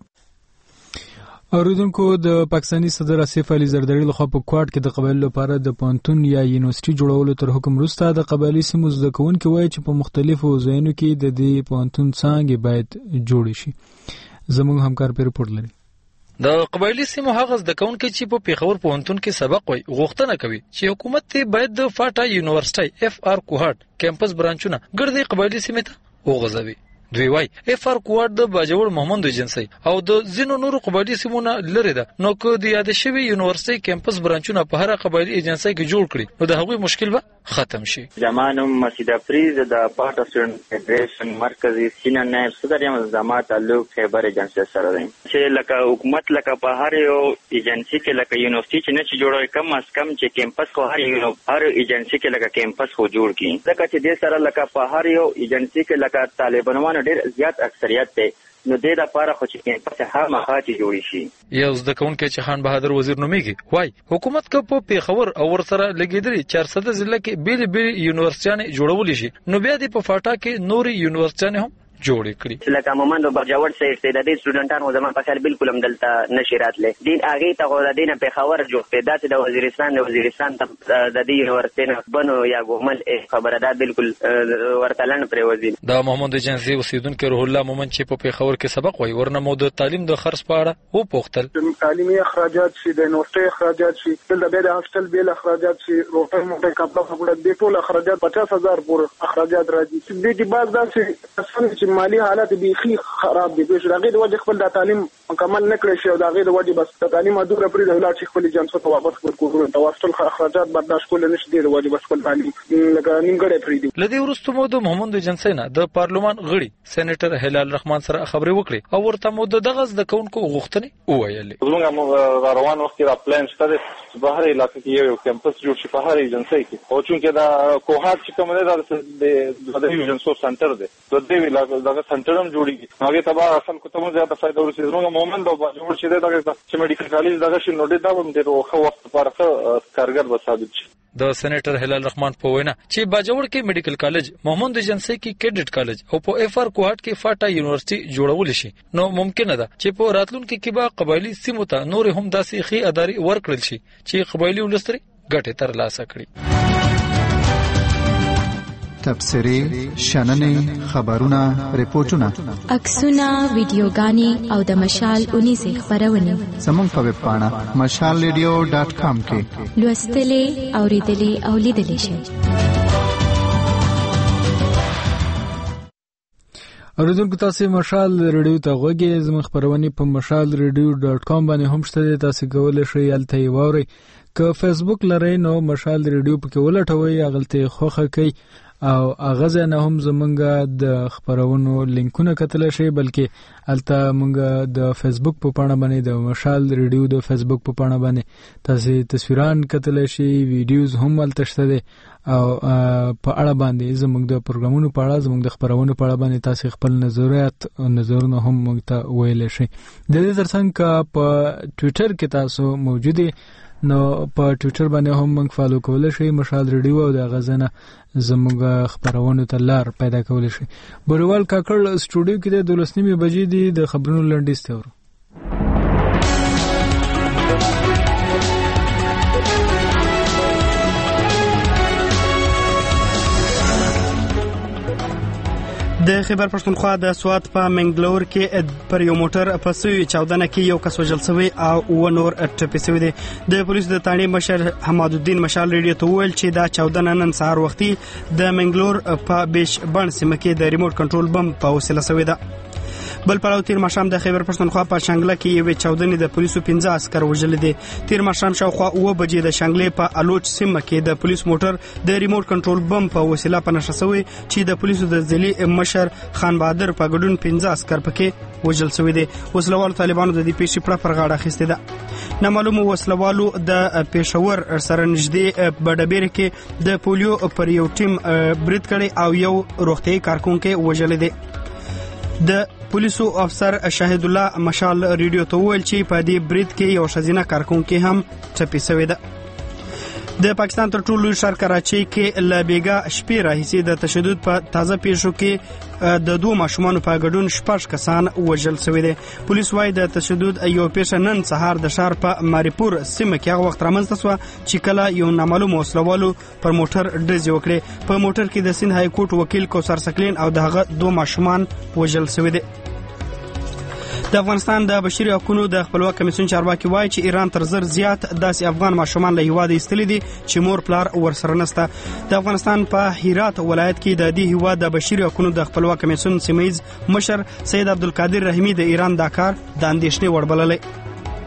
اوریدونکو د پاکستاني صدر آصف علي زرداری لخوا په کوټ کې د قبایلو لپاره د پونتون یا یونیورسيټي جوړولو تر حکم وروسته د قبایلی سیمو زده کوونکي وایي چې په مختلفو ځایونو کې د دې پونتون څانګې باید جوړ شي. زموږ همکار په رپورټ لري. د قبایلی سیمو هغه زده کوونکي چې په پیښور پوهنتون کې سبق وایي غوښتنه کوي چې حکومت ته باید د فاټا یونیورسيټي FR کوهاټ کیمپس برانچونه ګرځي قبایلی سیمې ته وغځوي. دوی وای FR کوهاټ د باجوړ محمد ایجنسی او د زینو نورو قبایلی سیمونه لري ده نو که د یاد شوی یونیورسيټي کیمپس برانچونه په هر قبایلی ایجنسی کې جوړ کړي نو د هغوی مشکل به ختم شي. زمانم مسجد افریز د پارت اسټوډنټ فدریشن مرکزی سینه نائب صدر یم زمات تعلق خیبر ایجنسی سره دی چې لکه حکومت لکه په هر یو ایجنسی کې لکه یونیورسيټي چې نه چې جوړوي کم از کم چې کیمپس کو هر ایجنسی کې لکه کیمپس خو جوړ کړي لکه چې د سره لکه په هر یو ایجنسی کې لکه طالبانو ډېر زیات اکثریت ته نو د لپاره خو چې کیمپس هم خاطی جوړی شي. یو زده کوونکی چې خان بهادر وزیر نومیږي وای حکومت که په پیښور او ورسره لګیدلي 400 ضلع کې بیل بیل یونیورسيټي جوړول شي نو بیا د په فاټا کې نوري یونیورسيټي هم جوړ کړي. لکه مومند برجاوړ سیټ ته د دې سټوډنټانو زمون په خیال بالکل هم دلته نشي راتلې دین هغه ته غو د دینه پیښور جوړ پیدا چې د وزیرستان ته د دې یونیورسيټي بنو یا ګومل خبره ده بالکل ورتلن پر وزیر. دا محمد جنسی اوسیدونکو روح الله مومند چې په پیښور کې سبق وای ورنه مو د تعلیم د خرڅ په اړه و پوښتل. تعلیمي اخراجات شي د یونیورسيټي اخراجات شي د به د هاستل بیل اخراجات شي روټر موټر کپړه خبره د ټول اخراجات 50000 پورې اخراجات راځي د دې بعد دا چې مالی حالت بیخي خراب دي. په شرغې د وجه خپل د تعلیم مکمل نه کړی شي او د هغې د وجې بس د تعلیم ادوره پرې د ولاړ شي خپل جنسو ته واپس کړو ته واستل اخراجات برداشت کول نشي دی د وجې بس خپل تعلیم لکه نیمګړی پرېږدي. له دې وروسته مو د محمد جنسي نه د پارلمان غړي سېنیټر هلال رحمان سره خبرې وکړې او ورته مو دغه زده کوونکو غوښتنې وویلې. زموږ روان وخت را پلان شته چې په هر علاقې کې یو کیمپس جوړ شي په هر ایجنسۍ کې او چونکې دا کوهات چې کوم دی د ایجنسو سنټر دی د دې علاقې دغه سنټر هم جوړیږي هغه تبا اصل کوته مو زیاته فائدہ ورسېږي. زموږ مومن دا جوړ شي دغه چې میډیکل کالج دغه شي نو دا هم ډېر ښه وخت لپاره کارګر به ثابت شي. د سېنیټر هلال رحمان په وینا چې باجوړ کې میډیکل کالج محمد جنسي کې کیډټ کالج او په اف ار کوهات کې فاټا یونیورسيټي جوړول شي نو ممکن ده چې په راتلونکو کې به قبایلی سیمو ته نور هم داسې خي اداري ورکړل شي چې قبایلی ولستري ګټه تر لاسه کړي. تبصرې، شننې، خبرونه، ریپورتونه، عکسونه، ویډیوګانې او د مشال 19 خبرونه زموږ په ویب پاڼه mashalradio.com کې لوستلې، اوریدلې او لیدلې شئ. اوریدونکو تاسو مشال ریډیو ته غوږی زموږ خبرونه په mashalradio.com باندې هم شته تاسو کولای شئ الته ووري که فیسبوک لرئ نو مشال ریډیو پکې ولټوي اغلته خوخه کوي او اغاز نه هم زمونږه د خبرونو لینکونه کتل شي بلکې الته مونږه د فیسبوک په پاڼه باندې د مشال ریډیو د فیسبوک په پاڼه باندې تاسو تصویران کتل شي ویډیوز هم الته شته او په اړه باندې زموږ د پروګرامونو په اړه زموږ د خبرونو په اړه باندې تاسو خپل نظریات او نظرونه هم موږ ته ویل شي. د دې ترڅنګ په ټوئیټر کې تاسو موجوده نو په ټوئیټر باندې هم موږ فالو کولای شئ مشال ریډیو او د غزنه زموږ خبرونو ته لار پیدا کولای شئ. بوریوال کاکړ سټوډیو کې د 12:30 بجې دی د خبرونو لنډیز ته ورو. د خیبر پښتونخوا د سوات په منګلور کې پر یو موټر په سوي چاودنه کې یو کس وژل شوی او و نور ټپي شوی دی. د پولیسو د تانړي مشر حماد الدین مشال ریډیو ته ویل چې دا چاودنه نن سهار وختي د منګلور په بیش بڼ سیمه کې د ریموټ کنټرول بم په وسیله شوی ده. بل پلاو تیر ماشام د خیبر پښتونخوا په شانګله کې یو چاودنې د پولیسو 15 عسكر وژل دي. تیر ماشام شاوخوا 9 بجې د شانګلې په الوچ سیمه کې د پولیس موټر د ریموټ کنټرول بم په وسیله په نشه شوی چې د پولیسو د ځلي مشر خان بهادر په ګډون 15 عسكر پکې وژل شوی دي. وسلوال طالبانو د دې پیښې پر غاړه اخیسته ده. نامعلوم وسلوالو د پېښور سره نږدې بډبیر کې د پولیو پر یو ټیم برید کړي او یو روغتي کارکونکو وژل دي. د پولیسو افسر شاهد الله مشال ریډیو ته ویل چې په دې برید کې یو شزینه کارکونکو هم ټپي شوی ده. د پاکستان تر ټولو لوی ښار کراچۍ کې ل بیګا شپې راهیسې د تشدد په تازه پیښو کې د دوه ماشومان په ګډون 6 کسان وژل شوی دي. پولیس وايي د تشدد یو پیښه نن سهار د ښار په ماریپور سیمه کې هغه وخت رامنځته شو چې کله یو نامعلوم وسلوالو پر موټر ډزې وکړې. په موټر کې د سند های کورټ وکیل کوثر سکلین او دغه دوه ماشومان وژل شوی دي. د افغانستان د بشري حقوقو د خپلواک کمیسیون چارواکي وایي چې ایران تر زر زیات داسې افغان ماشومان له هیواد ایستلي دي چې مور پلار ورسره نشته. د افغانستان په هرات ولایت کې د دې هیواد د بشري حقوقو د خپلواک کمیسیون سیمه‌یز مشر سید عبدالقادر رحیمی د ایران دا کار د اندېښنې وړ بللی.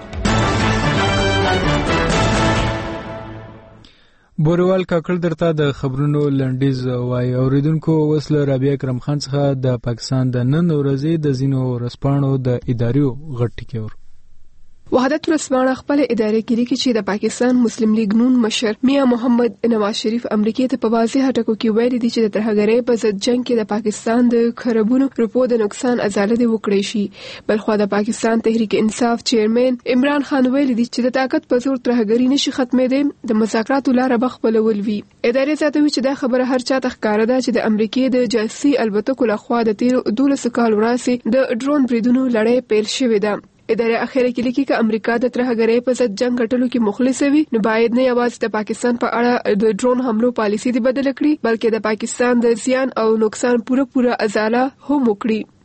بوریوال کاکړ درته د خبرونو لنډیز وای. اوریدونکو وسله رابعه کرم خان څخه د پاکستان د نن ورځې د زینو ورسپانو د اداریو غټ ټکی ور. وحدت ورسپانه خپل ادارې کې لیکي چې د پاکستان مسلم لیگ نون مشر میاں محمد نواز شریف امریکای ته په واضح ټکو کې ویلي دي چې د ترهګرۍ په ضد جنگ کې د پاکستان د خرابونو روپو د نقصان ازاله دی وکړي شي. بلخو د پاکستان تحریک انصاف چیرمن عمران خان ویلي دي چې د طاقت په زور ترهګری نشي ختمېدل د مذاکراتو لار بخپلول وی. ادارې زیاتوي چې دا خبره هر چا ته ښکاره ده چې د امریکای د جاسوسي البته لخوا د 12 کال وړاندې د ډرون بریدونو لړۍ پیل شوې ده. ادارې اخیره کې لیکي چې امریکا د ترهګرۍ په ضد جنگ غټلو کې مخلص وي نو باید نه یوازې د پاکستان په اړه د ډرون حملو پالیسي دی بدل کړي بلکې د پاکستان د زیان او نقصان پوره ازاله هم وکړي.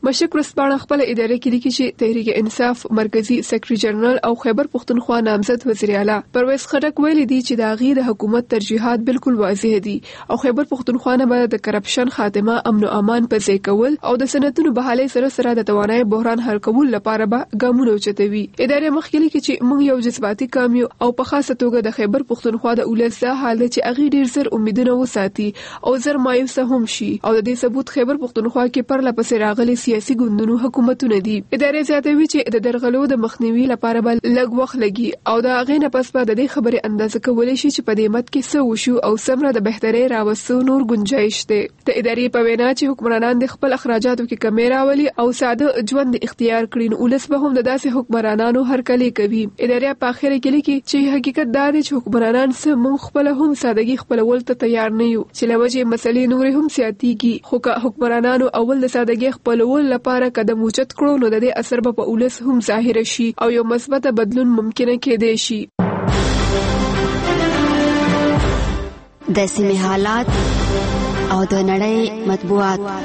مشک ورځپاڼه خپل ادارې کې لیکي چې تحریک انصاف مرکزی سیکریټری جنرال او خیبر پختونخوا نامزد وزیر اعلی پرویز خټک ویلي دي چې د غیر حکومت ترجیحات بالکل واضح دي او خیبر پختونخوا نه به د کرپشن خاتمه امن او امان په ځای کول او د سنتونو بحالي سره د توانایي بحران حل کول لپاره به ګامونه اوچتوي. ادارې مخکې لیکي چې موږ یو جذباتي قوم یو او په خاصه توګه د خیبر پختونخوا د ولس د حال چې هغه ډیر زر امیدونه وساتي او زر مایوسه هم شي او د دې ثبوت خیبر پختونخوا کې پر لپسې راغلي سیاسي ګوندونو حکومتونه دي. ادارې زیاتوي چې د درغلو د مخنیوي لپاره به لږ وخت لګي او د هغې نه پس به د دې خبرې اندازه کولی شي چې په دې مت کې څه وشو او څومره د بهترۍ راوستو نور گنجایش دی. د ادارې په وینا چې حکمرانان د خپل اخراجاتو کې کمی راولي او ساده ژوند اختیار کړي نو ولس به هم د داسې حکمرانانو هرکلی کوي. ادارې په اخر کې لیکي چې حقیقت دا دی چې حکمرانان سمون خپل هم سادهګي خپلول ته تیار نه یو چې لوجه مسلې نور هم سیاتيږي خو که حکمرانانو اول د سادهګي خپلول لپاره قدم اوچت کړو نو د دې اثر په ولس هم ظاهر شي او یو مثبت بدلون ممکن کېدای شي. د سیمې حالات او د نړۍ مطبوعات.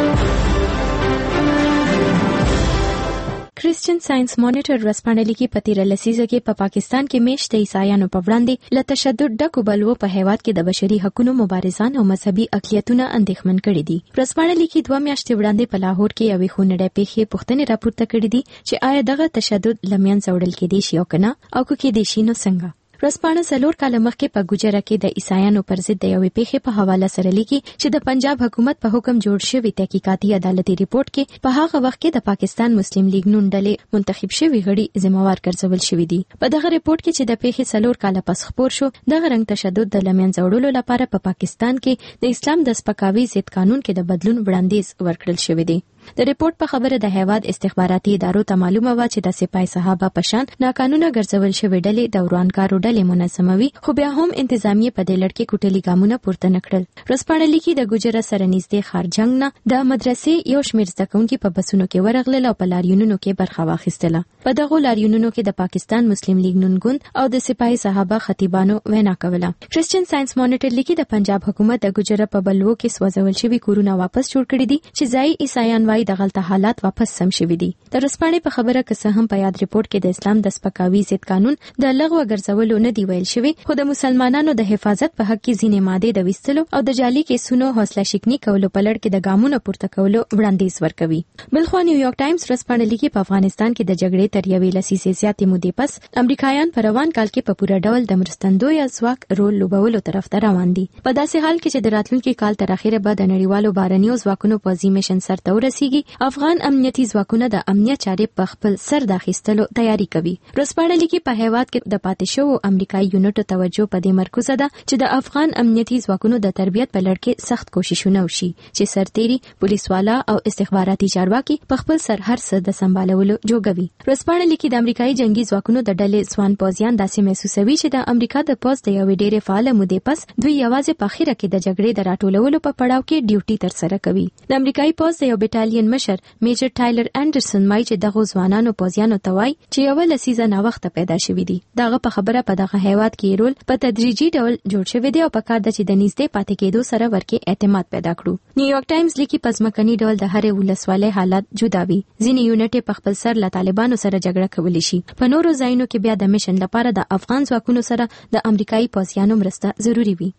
کرسچن ساينس مانیټر ورځپاڼه لیکي په تیر لسیزه کې په پاکستان کې میشته عیسایانو په وړاندې له تشدد ډکو بلوو په هیواد کې د بشري حقوقو مبارزان او مذهبي اقلیتونه اندېښمن کړي دي. ورځپاڼه لیکي 2 میاشتې وړاندې په لاهور کې یوې خونړۍ پیښې پوښتنې راپورته کړې دي چې آیا دغه تشدد لمنځه وړل کېدای شي او کنه او که کېدای شي نو څنګه. ورځپاڼه 4 کاله مخکې په ګوجره کې د عیسایانو پر ضد د یوې پیښې په حواله سره لیکي چې د پنجاب حکومت په حکم جوړ شوی تحقیقاتي عدالتي ریپورت کې په هغه وخت کې د پاکستان مسلم لیگ نون ډلې منتخب شوی غړي ذمہوار ګرځول شوی دي. په دغه ریپورت کې چې د پیښې 4 کاله پس خبر شو دغه رنګ تشدد د لمنځه وړلو لپاره په پاکستان کې د اسلام د سپکاوي ضد قانون کې د بدلون وړاندیز ورکړل شوی دی. د ریپورت په خبره د هیواد استخباراتي ادارو ته معلومه و چې د سپاه صحابه په شان ناقانونه ګرځول شوی ډلې د ورانکارو ډلې منظموي خو بیا هم انتظامیه په دې لړ کې کوټلي ګامونه پورته نکړل. ورځپاڼه لیکي د ګوجره سره نږدې خارجنګ نه د مدرسې یو شمېر زده کوونکي په بسونو کې ورغلل او په لاریونونو کې برخه واخیستله. په دغه لاریونونو کې د پاکستان مسلم لیگ نون ګوند او د سپاه صحابه خطیبانو وینا کوله. کرسچن ساينس مانیټر لیکي د پنجاب حکومت د ګوجره په بلوو کې سوځول شوی کورونه واپس جوړ کړي دي چې ځای عیسایان وايي د غلطه حالات واپس سم شوي دي. د ورځپاڼې په خبره که څه هم په یاد ریپورت کې د اسلام د سپکاوي ضد قانون د لغوه ګرځولو نه دی ویل شوی خو د مسلمانانو د حفاظت په حق کې ځینې ماده د وستلو او د جعلي کیسونو حوصله شکني کولو په لړ کې د ګامونو پورته کولو وړاندیز ورکوي. بلخو نیویارک ټایمز ورځپاڼه لیکي په افغانستان کې د جګړې تر یوې لسیزې زیاتې مودې پس امریکایان په روان کال کې په پوره ډول د مرستندوی ځواک رول لوبولو طرف ته روان دي. په داسې حال کې چې د راتلونکي کال تر اخره به د نړیوالو بارنیو ځواکونو په ځمیشن سرته ورسیږي افغان امنیتي ځواکونه د امنیت چارې په خپل سر داخستلو تیاری کوي. ورځپاڼه لیکي په هیواد کې د پاتې شوو امریکایي یونټو توجه په دې مرکز ده چې د افغان امنیتي ځواکونو د تربیت په لړ کې سخت کوششونه وشي چې سرتيري پولیسوالا او استخباراتي چارواکي په خپل سر هر څه د سمبالولو جوګوي. ورځپاڼه لیکي د امریکایي جنگي ځواکونو د ډلې سوان پوځیان داسې محسوسوي چې د امریکا د پوځ د یوې ډېرې فعاله مودې پس دوی یوازې په اخره کې د جګړې د راټولولو په پړاو کې ډیوټي تر سره کوي. د امریکایي پوځ د یو بټالین مشر میجر ټایلر انډرسن مای چې دغه ځوانانو پوځیانو ته وایي چې یو لسیزه نا وخت پیدا شوی دی. دغه په خبره په دغه هیواد کې رول په تدریجي ډول جوړ شوی دی او په کار د چې د نږدې پاتې کېدو سره ورکه اعتماد پیدا کړو. نیویارک ټایمز لیکي پزمکني ډول د هرې ولسوالۍ حالت جدا وي. ځینې یونټ په خپل سر له طالبانو سره جګړه کولی شي. په نورو ځایونو کې بیا د میشن لپاره د افغان ځواکونو سره د امریکایي پوځیانو مرسته ضروری وي.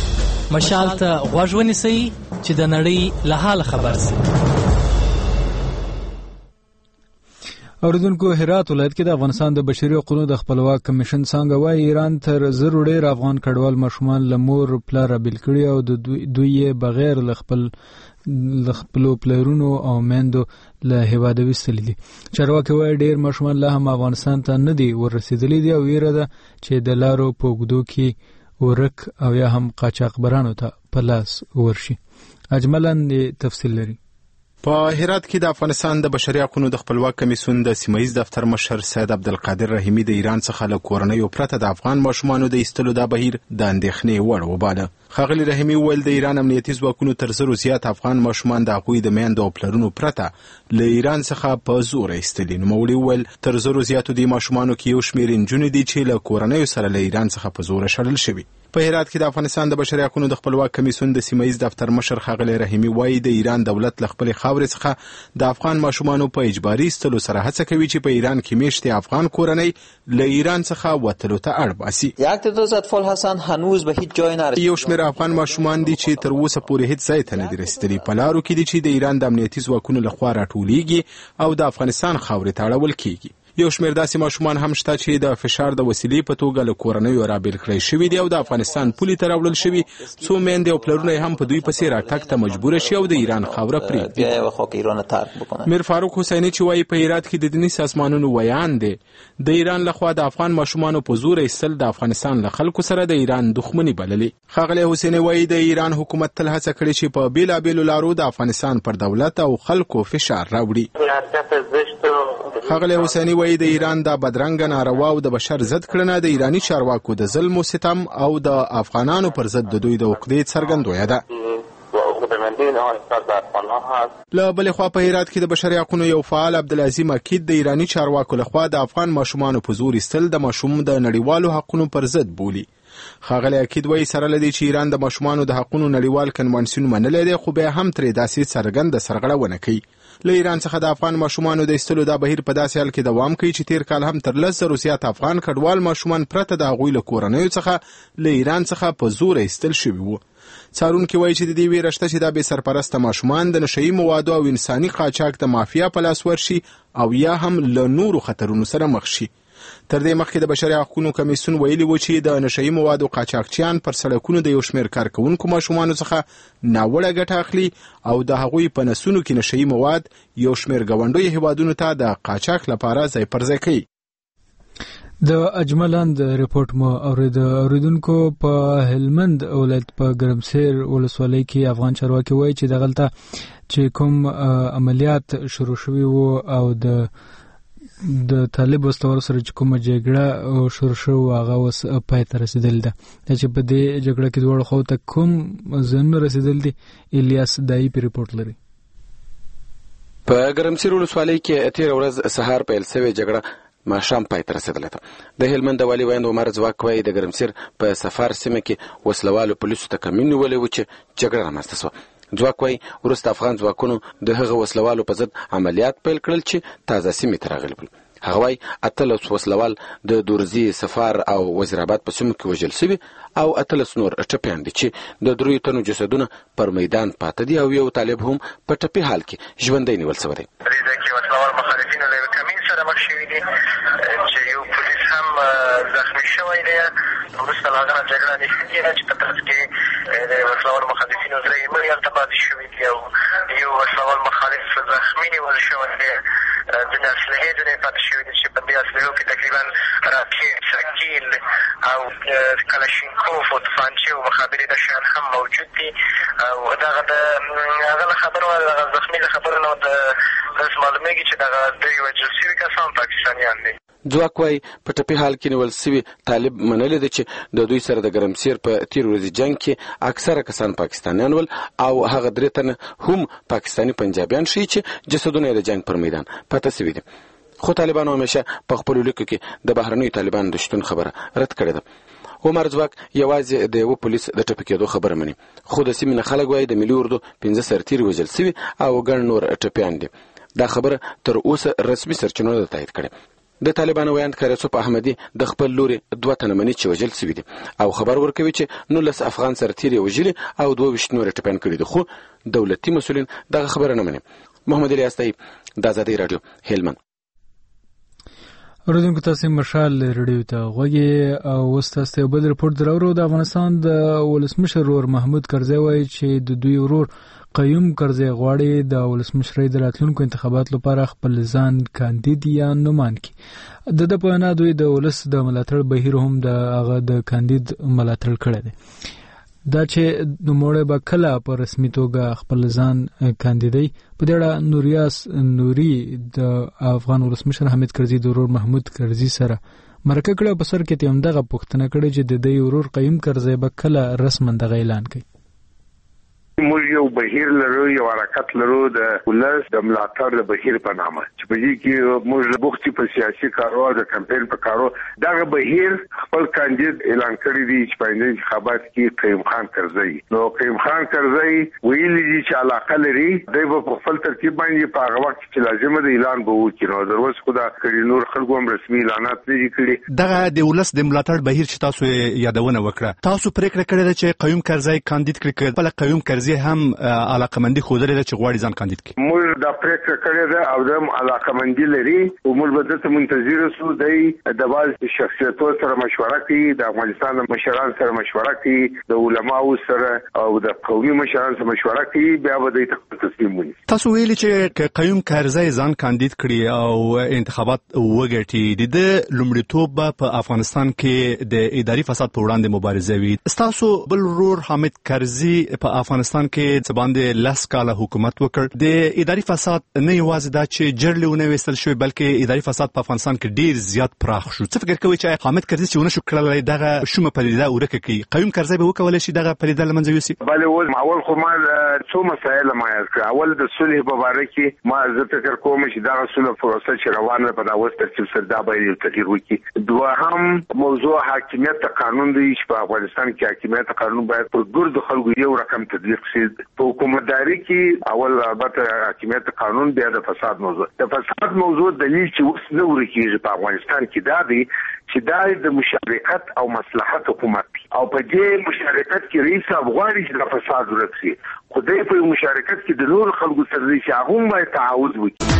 مشال ته غوږ ونیسئ چې د نړۍ له حال خبر شئ. اوریدونکو هرات ولایت کې د افغانستان د بشري حقوقو د خپلواک کمیشن څنګه وايي ایران تر زر ډیر افغان کډوال ماشومان لمور پلار بیل کړي او د دوی بغیر ل خپلو پلرونو او میندو له هیواده وستل دي. چارواکي وايي ډیر ماشومان لا هم افغانستان ته نه دي ورسېدلي دي او ویره ده چې د لارو په اوږدو کې ورک او یا هم قاچاقبرانو ته په لاس ورشي. اجملاً تفصیل لري. په هرات کې د افغانستان د بشري حقوقو د خپلواک کمیسیون د سیمایي دفتر مشر سید عبدالقادر رحیمي د ایران څخه له کورنۍ پرته د افغان ماشومانو د ایستلو د بهیر د اندېښنې وړ وباله. ښاغلي رحیمي وویل د ایران امنیتي ځواکونو تر زرو زیات افغان ماشومان د هغوی د میندو او پلرونو پرته له ایران څخه په زور ایستلي. نوموړي وویل تر زرو زیاتو دې ماشومانو کې یو شمېر نجونې دي چې له کورنیو سره له ایران څخه په زور شړل شوي. په هرات کې د افغانستان د بشري حقوقو د خپلواک کمیسیون د سیمایي دفتر مشر ښاغلی رحیمي وایي د ایران دولت له خپلې خاورې څخه د افغان ماشومانو په اجباري ایستلو سره هڅه کوي چې په ایران کې میشتې افغان کورنۍ له ایران څخه وتلو ته اړ باسي. یو شمېر افغان ماشومان دي چې تر اوسه پورې هیڅ ځای ته نه دي رسېدلي. په لارو کې دي چې د ایران د امنیتي ځواکونو لخوا راټولیږي او د افغانستان خاورې ته اړول کیږي. یو شمېر داسې ماشومان هم شته چې د فشار د وسیلې په توګه له کورنیو رابېل کړی شوي دي او د افغانستان پولې ته راوړل شوي. څو میندې او پلرونه هم په دوی پسې راتګ ته مجبوره شي او د ایران خاوره پرېږدي. میر فاروق حسیني چې وایي په هرات کې د دیني سازمانونو ویان دی د ایران لخوا د افغان ماشومانو په زور ایستل د افغانستان له خلکو سره د ایران دښمني بللې. ښاغلی حسیني وایي د ایران حکومت تل هڅه کړې چې په بېلابېلو لارو د افغانستان پر دولت او خلکو فشار راوړي. ښاغلی حسیني وایي د ایران د بدرنګه ناروا او د بشر ضد کړنه د ایراني چارواکو د ظلم و ستم او د افغانانو پر ضد د دوی د عقدې څرګندویه ده. له بلې خوا په هرات کې د بشري حقوقو یو فعال عبدالعظیم اکید د ایراني چارواکو لخوا د افغان ماشومانو په زور ایستل د ماشوم د نړیوالو حقوقو پر ضد بولي. ښاغلی اکید وایي سره له دې چې ایران د ماشومانو د حقوقو نړیوال کنوانسیون منلی دی خو بیا هم ترې داسې څرګنده سرغړونه کوي. له ایران څخه د افغان ماشومانو د ایستلو دا بهیر په داسې حال کې دوام کوي چې تیر کال هم تر 10,000 زیات افغان کډوال ماشومان پرته د هغوی له کورنیو څخه له ایران څخه په زور ایستل شوي وو. څارونکي وایي چې د دې ویره شته چې دا بې سرپرسته ماشومان د نشهیي موادو او انساني قاچاق د مافیا په لاس ورشي او یا هم له نورو خطرونو سره مخ شي. تر دې مخکې د بشري حقوقو کمیسیون ویلي و چې د نشهیي موادو قاچاقچیان پر سړکونو د یو شمېر کارکوونکو ماشومانو څخه ناوړه ګټه اخلي او د هغوی په نسونو کې نشهیي مواد یو شمېر ګاونډیو هیوادونو ته د قاچاق لپاره ځای پر ځای کوي. د اجملاند رپورټ مو اوریدونکو په هلمند ولایت په ګرمسیر ولسوالۍ کې افغان چارواکي وایي چې دغلته چې کوم عملیات شروع شوي وو او د طالب وسلوالو سره چې کومه جګړه شروع شوه هغه اوس پای ته رسېدلې ده. چې په دې جګړه کې دواړو خواو ته کوم زیانونه رسېدلي دي الیاس دایي په رپورټ لري. په ګرمسیر ولسوالۍ کې تېره ورځ سهار پیل شوې جګړه ماښام پای ته رسېدلې ده. د هلمند د والي ویاند عمر ځواک وایي د ګرمسیر په سفار سیمه کې وسلوالو پولیسو ته کمین نیولی و چې جګړه رامنځته شوه. ځواک وایي وروسته افغان ځواکونو د هغه وسلوالو په ضد عملیات پیل کړل چې تازه سیمې ته راغلي ول. هغه وایي 18 وسلوال د دورزي سفار او وزیرآباد په سیمو کې وژل شوي او 18 نور ټپیان دي چې د 3 تنو جسدونه پر میدان پاته دي او یو طالب هم په ټپي حال کې ژوندی نیول شوی دی. وسلوال مخالفین له کمین سره مخ شوي دي چې یو پولیس هم زخمی شوی دی. وروسته له هغه جګړه نښتې ده چې په ترڅ کې د وسلوال مخالفینو 3 مړي هلته پاتې شوي دي او یو وسلوال مخالف زخمي نیول شوی دی. ځینې اسلحې ځینې پاتې شوي دي چې په دې اسلحو کې تقریبا راکټ، سکیل او کلاشینکوف او توپانچې او مخابرې د شیان هم موجود دي. او دغه د هغه له خبرو دغه زخمي له خبرو نه داسې معلومېږي چې دغه دوی وژل شوي کسان پاکستانیان دي. ځواک وایي په ټپي حال کې نیول شوي طالب منلی دی چې د دوی سره د ګرمسیر په تیر ورځې جنګ کې اکثره کسان پاکستانیان ول او هغه 3 تنه هم پاکستاني پنجابیان شي چې جسدونه د جنګ پر میدان پاته شوي دي. خو طالبانو همیشه په خپلو لیکو کې د بهرنیو طالبانو د شتون خبره رد کړې ده. عمر ځواک یوازې د یو پولیس د ټپي کېدو خبره مني خو د سیمې نه خلک وایي د ملي اردو 15 سرتیري وژل شوي او ګڼ نور ټپیان دي. دا خبره تر اوسه رسمي سرچینو نه تایید کړې. د طالبانو ویاند کاریسوف احمدي د خپل لوري 2 تنه مني چې وژل شوي دي او خبر ورکوي چې 19 افغان سرتیري وژلي او 22 نور ټپیان کړي دي خو دولتي مسؤلین دغه خبره نه مني. محمد الیاس طیب د آزادۍ رادیو هلمند. اوریدونکو تاسو مشال رادیو ته غوږی او اوس تاسو یو بل رپورټ درورو. د افغانستان د ولسمشر ورور محمود کرزی وایي چې د دوی ورور قیوم کرزی غواړي د ولسمشرۍ د راتلونکو انتخابات لپاره خپل ځان کاندید یا نومان کړي. د په وینا دوی د ولس د ملاتړ بهیر هم د هغه د کاندید ملاتړ کړی دی. دا چې نوموړی به کله په رسمي توګه خپل ځان کاندیدي په دې اړه نوریاس نوري د افغان ولسمشر حامد کرزي د ورور محمود کرزي سره مرکه کړه. په سر کې هم دغه پوښتنه کړې چې د دې ورور قیوم کرزي به کله رسما دغه اعلان کوي. موږ یو بهیر لرو، یو حرکت لرو د ولس د ملاتړ د بهیر په نامه چې په دې کې موږ بوختي په سیاسي کارو او د کمپاین په کارو دغه بهیر خپل کاندید اعلان کړی دی چې په انتخابات کې قیوم خان کرزی. نو قیوم خان کرزی ویلي دي چې علاقه لري دوی په خپل ترتیب باندې په هغه وخت چې لازمه د اعلان به وکړي. نو دروس خدا کړي نور خلکو هم رسمي اعلانات نه دي کړي. دغه د ولس د ملاتړ بهیر چې تاسو یادونه وکړه، تاسو پریکړه کړې ده چې قیوم کرزی کاندید کړي، بل قیوم کرزی هم علاقمندي خوده لري چې غواړي ځان کاندید کړي. موږ دا پریکړه کړې ده او د علاقمندي لري او موږ به ته منتظر اوسو د باز شخصیتونو سره مشوره کوي، د افغانستان د مشرانو سره مشوره کوي، د علماو سره او د قومي مشرانو سره مشوره کوي، بیا به د تصمیم ونیسي. تاسو ویلي چې قیوم کرزی ځان کاندید کړي او انتخابات وګټي، د لومړیتوب په افغانستان کې د اداري فساد په وړاندې مبارزه وي. تاسو بل ورور حامد کرزی په افغانستان کې باندې لاس کاله حکومت وکړ. د اداري فساد نه یوازې دا چې جرلونه وستل شوی بلکې اداري فساد په افغانستان کې ډیر زیات پراخ شو. څه فکر کوئ چې حامد کرزی چې ونه شو کړلای دغه شومه پدیده ورکه کوي، قیوم کرزی به وکولای شي دغه پدیده لمنځه یوسي؟ بله اول خو ما څو مسایل ما یاد کړ. اول د صلح په اړه کې ما زه فکر کوم چې دا صلح پروسه چې روانه په داوس ترتیب سره دا باید یو تغییر وکړي. دوهم موضوع حاکمیت قانون دی چې په افغانستان کې حاکمیت قانون باید پر ګرد خلکو یو رقم تطبیق شي. په حکومتداري کې اول البته حاکمیت قانون بیا د فساد موضوع. د فساد موضوع دلیل چې اوس نه ورکیږي په افغانستان کې دا دی چې دا د مشارکت او مصلحت حکومت دی او په دې مشارکت کې رئیس افغاني چې د فساد ورکړي خدای په مشارکت کې د نور خلکو سره چې هغه باید تعاون وکړي.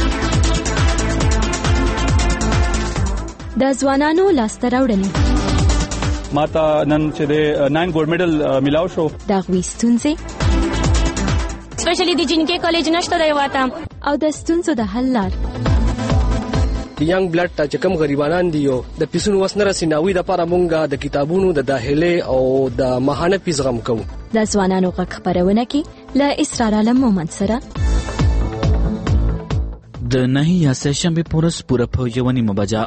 د ځوانانو لاسته راوړنې ماته نن چې د 9 ګولډ میډل ملاو شو. د غوي ستونزې سپیشلی د جنکې کالج نشته دی واته او د ستونزو د حل لار. د ینګ بلډ ته چې کوم غریبانان دي د پیسونو وسنه رسیناوي د لپاره مونږه د کتابونو د داخله او د ماهانه پیس غم کوو. د ځوانانو غږ خبرونه کې له اسرار عالم مومند سره د نهي یا سهشنبه پورس پوره په یونی مباجا.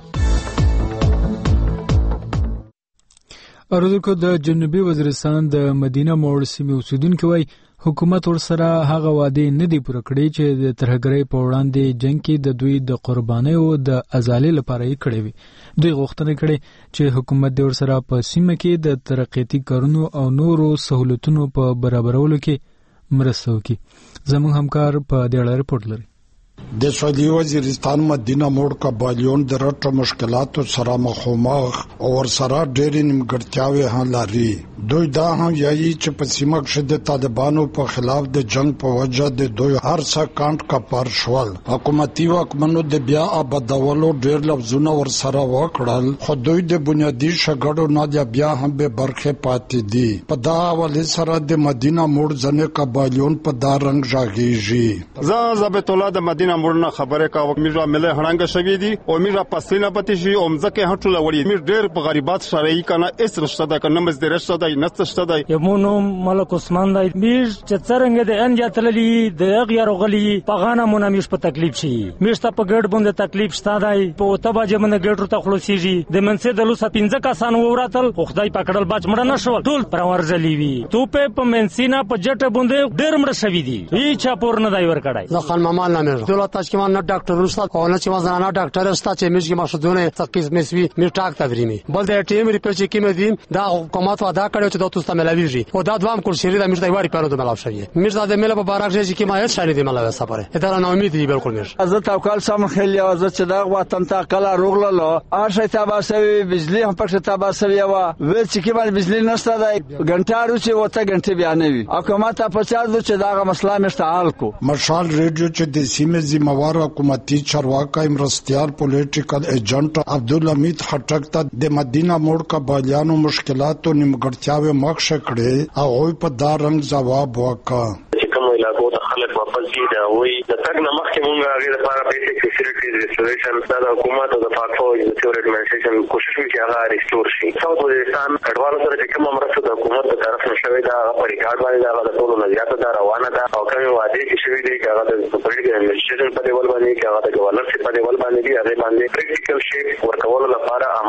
اردوکو د جنوبي وزیرستان د مدینه موړ سیمې اوسیدونکو وایي حکومت ورسره هغه وعده نه دی پوره کړی چې د ترهګرۍ په وړاندې جنگ کې د دوی د قربانۍ او د ازالۍ لپاره یې کړې وي. دوی غوښتنه کړې چې حکومت د ورسره په سیمه کې د ترقیاتي کارونو او نورو سہولتونو په برابرولو کې مرسته وکړي. زموږ همکار په دې اړه رپورټ لري. د سعودي وزیرستان مدینه موړ قبایلیون د رټو مشکلاتو سره مخامخ او ورسره ډېرې نیمګړتیاوې هم لري. دوی دا هم یایي چې په سیمه کې د طالبانو په خلاف د جنگ په وجه د دوی هر څه کانټ کپر شول. حکومتي واکمنو د بیا آبادولو ډېر لفظونه ورسره وکړل خو دوی د بنیادي شګړو نه بیا هم به برخه پاتې دي. په دا حواله سره د مدینه موړ ځنې قبایلیون په دا رنګ ژاغیږي. زه ضابط الله د مدینه موړ نه خبره کاوه میږه مله هړنګ شوی دي او میږه پسینه پتی شي او مزکه هټوله وړي. می ډېر په غریبات شړای کنه اس رشتہ ده کنه مز دې رشتہ ده نستشته ده. یمونو ملک عثمان دای میږ چې څرنګ د ان جاتللی د غیر غلی پغانه مونږ میږ په تکلیف شي. میږ ته په ګډ باندې تکلیف شته دای په تبا جمنه ګډ ته خلاصيږي. د منسه د لوسه 15 کسان وراتل خدای پکړل باج مړ نه شو ټول پرورځلی وی. تو په منسینا په جټه باندې ډېر مړ شوی دي. هیڅ پور نه دی ور کړای. زه خان مامان نامه دولت تاج کې نه ډاکټر استاد او نه چې ما زنانه ډاکټر استاد چې میږي ماشدونه تقیز مسوي می ټاک تبریمي بل د ټیم ریپر چې کې مدین دا حکومت وعده کړو چې دا تاسو ته ملاويږي او دا دوام کول شری دا میږي واری پاره د ملاو شي. میږي د مله په بارک چې کې ما هیڅ شری دی ملاوي سفر اداره نه امید دی بالکل میږي. از توکل سم خیلی از چې دا وطن ته کلا روغللو ارشه تباسوي بجلی هم پکې تباسوي وا و چې کې باندې بجلی نشته دا غنټارو چې وته غنټه بیانوي حکومت په چارو چې دا مسله مشته حل کو. مشال ریډیو چې د سیمې ذمہوار حکومتي چارواکي مرستيال پولیټیکل ایجنټ عبدالحمید خټک ته د مدینه موړ قبایلیانو مشکلاتو نیمګړتیاوې مخ شکړې او په دا رنګ جواب وکړ. علاقو ته خلک واپس دي دا وایي د تګ نه مخکې مونږ هغې لپاره بیسک فیسیلیټیز ریسټوریشن دا د حکومت او د پاک فوج د سیور ایډمنسټریشن کوشش وکړي چې هغه ریسټور شي. ساوث وزیرستان کډوالو سره چې کومه مرسته د حکومت په طرف نه شوې ده هغه په ریکارډ باندې هغه د ټولو نه زیاته ده روانه ده او کومې وعدې چې شوي دي هغه د پولیټیکل ایډمنسټریشن په لیول باندې هغه د ګورنرشپ په لیول باندې دي هغې باندې پریکټیکل شیپ ورکولو لپاره عمل روان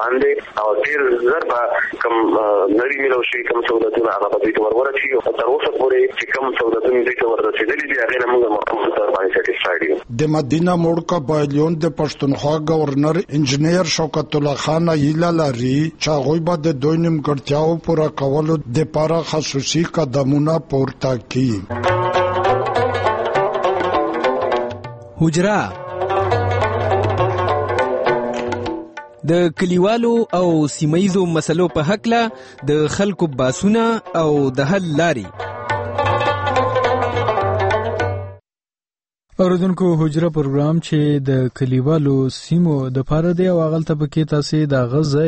روان دي او ډیر زر به کم نری ملو شي کم سہولتونه هغه به دوی ورورسي او تر اوسه پورې چې کم سہولتونه دوی ته ورسېدلي دي هغه موږ مخکې تر باندې سټیسفاید یو. د مدینه موړ قبایلیون د پښتونخوا گورنر انجنیر شوکت الله خان ایله لري چې هغوی به د دوی نیمګړتیاو پوره کولو دپاره خصوصي قدمونه پورته کړي. حجره د کلیوالو او سیمایزو مسلو په هکله د خلکو باسونه او د حل لاري. اوریدونکو حجره پروګرام چې د کلیوالو سیمو د پاره دی او غلطه پکې تاسو د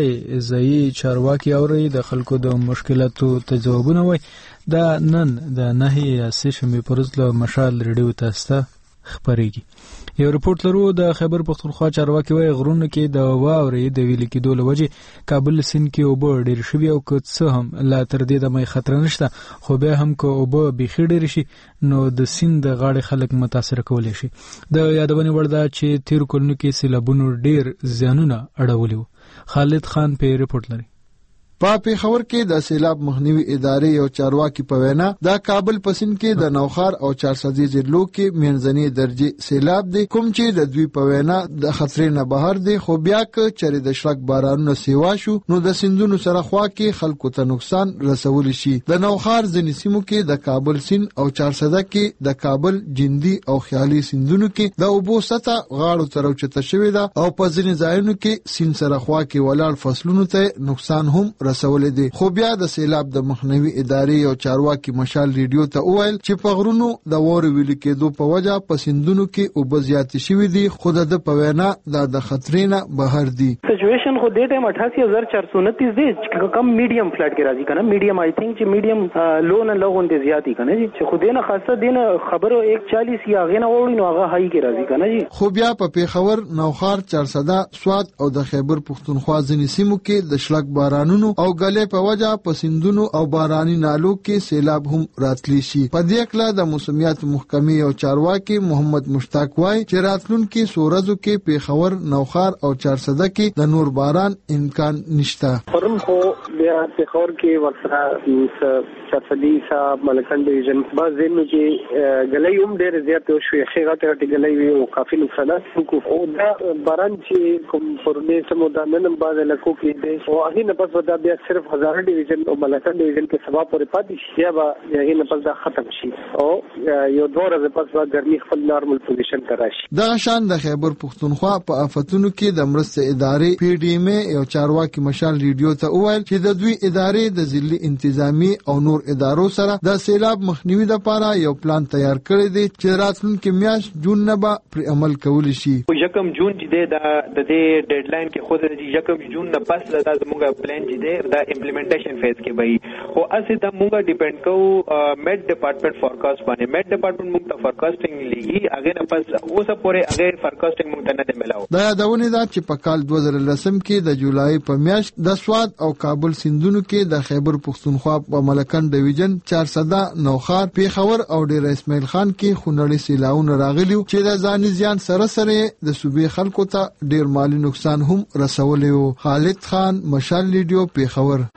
غزي چارواکي اوري د خلکو د مشکلاتو ته جوابونه وای. دا نن د نهي سیشمې پرزله مشال ریډیو تاسو خبرېږي. یو رپورت لرو د خیبر پختونخوا چارواکي وای غرونو کې د واورې د ویل کېدو لوجه کابل سیند کې اوبه ډېر شوي او که څه هم لا تر دې د مې خطر نشته خو بیا هم که اوبه بیخي ډېر شي نو د سیند د غاړې خلک متاثر کولی شي. د یادونې وړ ده چې تیر کلونو کې سیلابونو ډېر زیانونه اړولي وو. خالد خان په رپورت لري. په پیښور کې د سیلاب مخنیوي ادارې یو چارواکي په وینا د کابل په سیند کې د نوخار او 400 ضلعو کې منځنۍ درجه سیلاب دی کوم چې د دوی په وینا د خطرې نه بهر دی خو بیا که چرې د شړک بارانونو سیوا شو نو د سیندونو سره خوا کې خلکو ته نقصان رسول شي. د نوخار ځینې سیمو کې د کابل سیند او 400 کې د کابل جندي او خیالي سیندونو کې د اوبو سطح غاړو ته راوچته شوې ده او په ځینې ځایونو کې سیند سره خوا کې ولاړ فصلونو ته نقصان هم رسولې دي. خو بیا د سیلاب د مخنیوي ادارې او چارواکي مشال ریډیو ته وویل چې په غرونو د وورې ویل کېدو په وجه په سیندونو کې اوبه زیاتې شوي دي خو د په وینا د خطرې نه بهر دي. سچویشن خو دې ټایم 88429 دی چې کم میډیم فلډ کې راځي کنه میډیم آی تھنک چې میډیم لو نه لغون دي زیاتی کنه چې خو دې نه خاصه دې نه خبرو 140 یا غنه وړي نو هغه هاي کې راځي کنه جی. خو بیا په پیښور نوخار 400 سواد او د خیبر پختونخوا ځینې سیمو کې د شړک بارانونو او غلې په وجه په سیندونو او باراني نالو کې سیلاب هم راتلی شي. په دې کله د موسمیات محکمې او چارواکي محمد مشتاق وای چې راتلونکي سورزو کې پیښور نوخار او 400 کې د نور باران امکان نشته. پرم خو بیا پیښور کې ورسره 400 صاحب ملکن ډیویژن باز دینو چې غلې هم ډېر زیات شوې خېغه ته غلې وي او کافي نقصانات او دا باران چې کوم پرونه سمو د نن باز لکو کې دي او هغه نه پس ودا بیا صرف هزار ډیویژن او ملکن ډیویژن کې سبا پورې پاتې شي یا به هغه نه پس دا ختم شي او یو دوه ورځې پس به ګرمي خپل نارمل پوزیشن ته راشي. دا شان د خیبر پختونخوا په آفتونو کې د مرستې ادارې پی ډی ایم یو چارواکي مشال ریډیو ته وویل چې د دوی ادارې د ضلعي انتظامی او نور ادارو سره د سیلاب مخنیوي لپاره یو پلان تیار کړی دی چې راتلونکي میاشت جون نه به پر عمل کولی شي. یکم جون چې د دې ډیډلاین کې خو د یکم جون نه پس دا زموږ پلان چې دی دا امپلیمنټیشن فیز کې وي او اسې دا موږ ډیپند کوو میډ ډپارټمنټ فورکاست باندې. میډ ډپارټمنټ موږ ته فورکاسټینګ لګي هغه نه پس اوسه پورې هغه فورکاسټینګ موږ ته نه ملاو. دا یادونه ده چې په کال 2010 کې د جولای په میاشت د سواد او کابل سیندونو کې د خیبر پختونخوا په ملکن ډیویژن 400 نوخار پیښور او ډیر اسماعیل خان کې خونړی سیلاونه راغلي چې د ځاني زیان سره سره د صوبې خلکو ته ډیر مالی نقصان هم رسولی وو. خالد خان مشال ریډیو پیښور.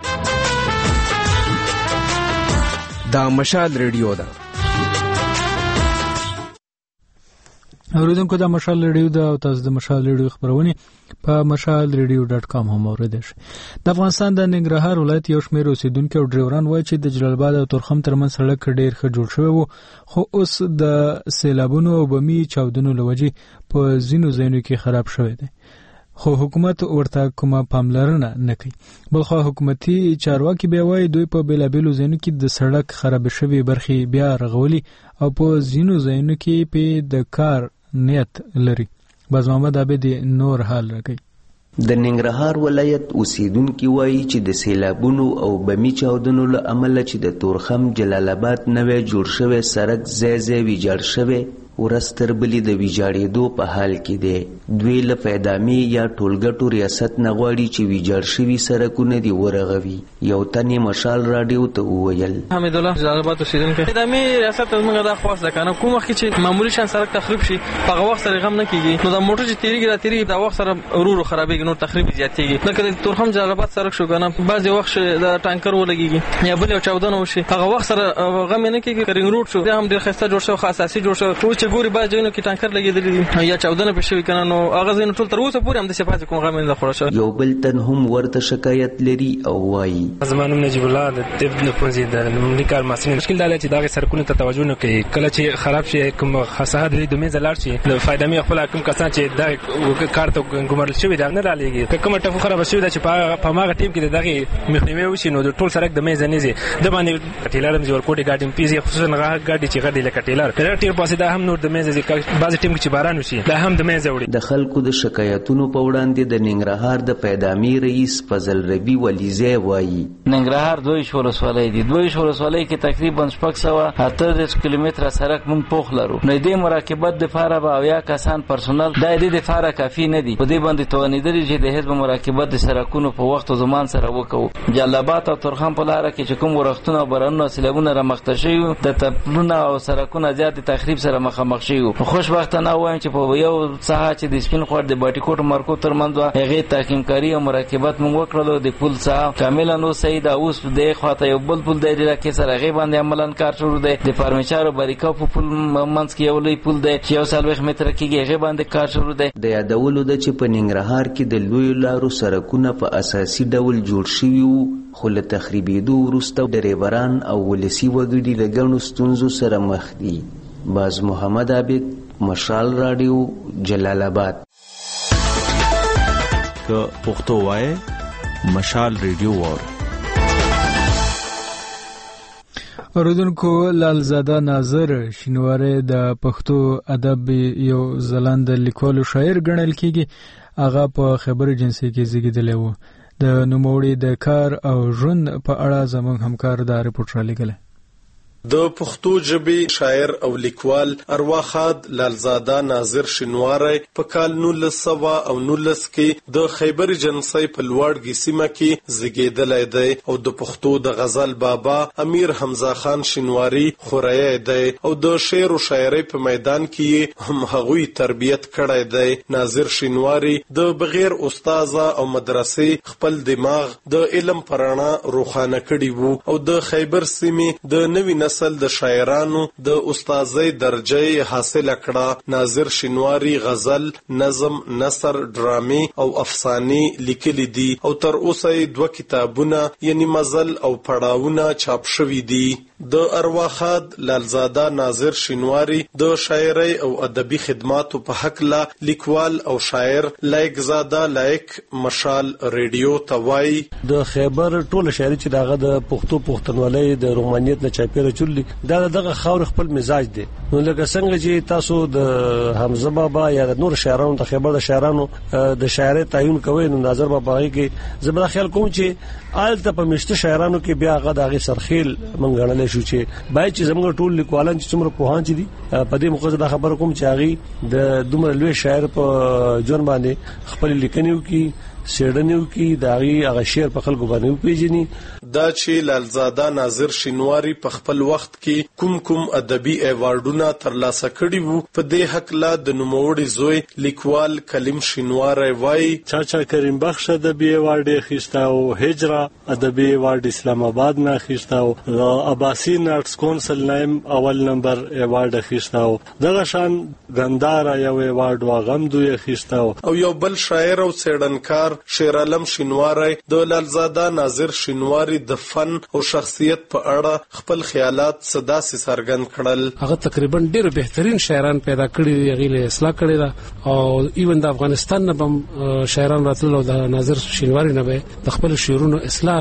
دا مشال ریډیو ده. اوریدونکو دا مشال ریډیو ده او تاسو د مشال ریډیو خبرونه په mashalradio.com هم اوریدئ. د افغانستان د ننګرهار ولایت یو شمېر اوسیدونکو او ډرایوران وایي چې د جلال آباد او تورخم ترمنځ سړک ډېر ښه جوړ شوی وو خو اوس د سیلابونو او بمي چاودنو لوجې په ځینو ځایونو کې خراب شوی دی خو حکومت ورته کومه پاملرنه نه کوي. بلخو حکومتي چارواکي بیا وایي دوی په بیلابیلو ځایونو کې د سړک خراب شوی برخې بیا رغولي او په ځینو ځایونو کې په د کار نیت لري. باز محمد عابد نور حال راکوي. د ننګرهار ولایت اوسیدونکي وایي چې د سیلابونو او بمي چاودنو له امله چې د تورخم جلال آباد نوی جوړ شوی سړک ځای ځای ویجاړ شوی ورستر بلی د ویجاړېدو په حال کې دی. دوی له پیدامي یا ټولګټو ریاست نه غواړي چې ویجاړ شوي سړکونه دې ورغوي. یو تن یې مشال راډیو ته وویل: حمید الله جلال‌آباد اوسیدونکی. پیدامي ریاست موږ دا خواست ده کنه کوم وخت چې معمولی شان سړک تخریب شي په هغه وخت سره غم نه کیږي، نو دا موټر چې تیریږي را تیریږي دا وخت سره ورو خرابېږي، نو تخریب زیاتېږي. نه کله تورخم جلال‌آباد سړک شو کنه بعضې وخت دا ټانکر ولګېږي یا بل یو چاودنه وشي هغه وخت سره غم نه کیږي. کرینګ روډ شو هم ډېر ښایسته جوړ شو، اساسي جوړ شو. خو چې ګوري بعض ځایونو کې ټانکر لګېدلي دي یا چاودنه پې شوي کنه، نو هغه ځایونه ټول تر اوسه پورې همداسې پاتې کوم غم نه خوړه شوی. یو بل تن هم ورته شکایت لري او وایي: زما نوم نجیب الله د طب د پوهنځي د لومړي کال محصل. مشکل دا دی چې دغه سړکونو ته توجه نه کوي. کله چې خراب شي کوم خسارت د منځه لاړ شي د فایدامي خپل کوم کسان چې دا کار ته ګمارل شوي دا نه رالېږي. کومه ټفو خراب شوي دا چې په هغه ټیم کې دغه مخنیوي وشي نو د ټول سړک د منځه نه ځي. د باندې ټیلر هم ورکوټي ګاډي پیزي خصوصا هغه ګاډي چې غړي لکه ټیلر ټیر پاسه دا هم نور د منځه ځي. بعض ټیم کې چې باران وشي دا هم د منځه وړي. د خلکو د شکایتونو په وړاندې د ننګرهار د پیدامي رئیس فضل ربی ولیزی وایي: ننګرهار دوی ولسوالۍ دي. دوی ولسوالۍ کې تقریبا 638 کیلومتره سړک مونږ پوخ لرو. نو دې مراقبت لپاره به 80 کسان پرسونل دا دې لپاره کافي نه دي. په دې باندې توانیدل چې د حزب مراقبت د سړکونو په وخت او زمان سره وکړو. جلال‌آباد او تورخم په لار کې چې کوم ورختونه او برنونه سیلابونه رامخته شوي د تپلونه او سړکونه زیات تخریب سره مخامخ شوي. خوشبختانه وایم چې په یو ساحه چې د سپین خوړ د باټي کوټ مرکو ترمنځ هغه تحقیم کاری او مراقبت مونږ وکړلو. د پل ساحه کاملا نو سید اوس د خواته یو بل پل دی چې سره غي باندې عملاً کار شروع دی. د فارمیچار او باریکا په پل منځ کې یو لوی پل دی چې 140 متره کېږي هغه باندې کار شروع دی. د یادولو د چې په ننګرهار کې د لوی لارو سړکونه په اساسي ډول جوړ شوي وو، خو له تخریبېدو وروسته ډریوران او ولسي وګړي له ګڼو ستونزو سره مخ دي. باز محمد عابد، مشال راډیو، جلال آباد. که پښتو وای مشال ریډیو وور. اوریدونکو، لالزاده ناظر شینواری د پښتو ادب یو ځلانده لیکوال شاعر ګڼل کیږي. هغه په خبر جنسي کې زیږیدلی و. د نوموړي د کار او ژوند په اړه زموږ همکار دا رپورټ را لېږلی. د پښتو ژبې شاعر او لیکوال ارواخاد لالزاده ناظر شینواری په کال 1919 کې د خیبر جنسي په لوړګي سیمه کې زیږیدلی دی او د پښتو د غزل بابا امیر حمزه خان شینواری خورایي دی او د شعر او شاعرۍ په میدان کې هم هغوی تربیت کړی دی. ناظر شینواری د بغیر استاد او مدرسې خپل دماغ د علم پرانا روخانه کړی وو او د خیبر سیمې د نوی نسل د شاعرانو د استادۍ درجه حاصل کړه. ناظر شینواری غزل، نظم، نثر، ډرامې او افسانې لیکلي دي او تر اوسه 2 کتابونه یعنی مزل او پړاوونه چاپ شوي دي. د ارواخاد لالزاده ناظر شینواری د شاعرۍ او ادبي خدماتو په حق لا لیکوال او شاعر لایق زاده لایق مشال ریډیو توای. د خیبر ټول شاعري چې دغه د پښتو پښتونولۍ د رومانیت نه چاپیره چولې دا دغه خاور خپل مزاج دی. نو لکه څنګه چې تاسو د حمزه بابا یا د نور شاعرانو د خیبر د شاعرانو د شاعرۍ تعین کوي، نو ناظر بابا کې زبر خیال کوم چې آلته په مشته شاعرانو کې بیا هغه دغه سرخیل منګړل شو چې باید چې زموږ ټول لیکوالان چې څومره پوهان دي په دې موخه دا خبره کوم چې هغه د دومره لوی شاعر په جون باندې خپل لیکنیو کې سیډنیو کې داغي هغه شعر په خلکو باندې پیژني. دا چې لالزاده ناظر شینواری په خپل وخت کې کوم ادبي ایوارډونه ترلاسه کړي وو په دې حق لا د نوموړي زوی لیکوال کلیم شینواری وایي: چاچا کریم بخش ادبي ایوارډ اخیسته او هجرا ادبي ایوارډ اسلام آباد نه اخیسته او اباسین آرټس کونسل نیم اول نمبر ایوارډ اخیسته او دغه شان غندارا یو ایوارډ واغم دوی اخیسته او یو بل شاعر او څېړنکار شیر عالم شینواری د لالزاده ناظر شینواری د فن او شخصیت په اړه خپل خیالات صداسي څرګند کړل. هغه تقریبا ډېر بهترین شاعران پیدا کړي، هغه له اصلاح کړي دا او ایون د افغانستان نه هم شاعران راتلل او د ناظر شینواری نه به د خپل شعرونو اصلاح غستله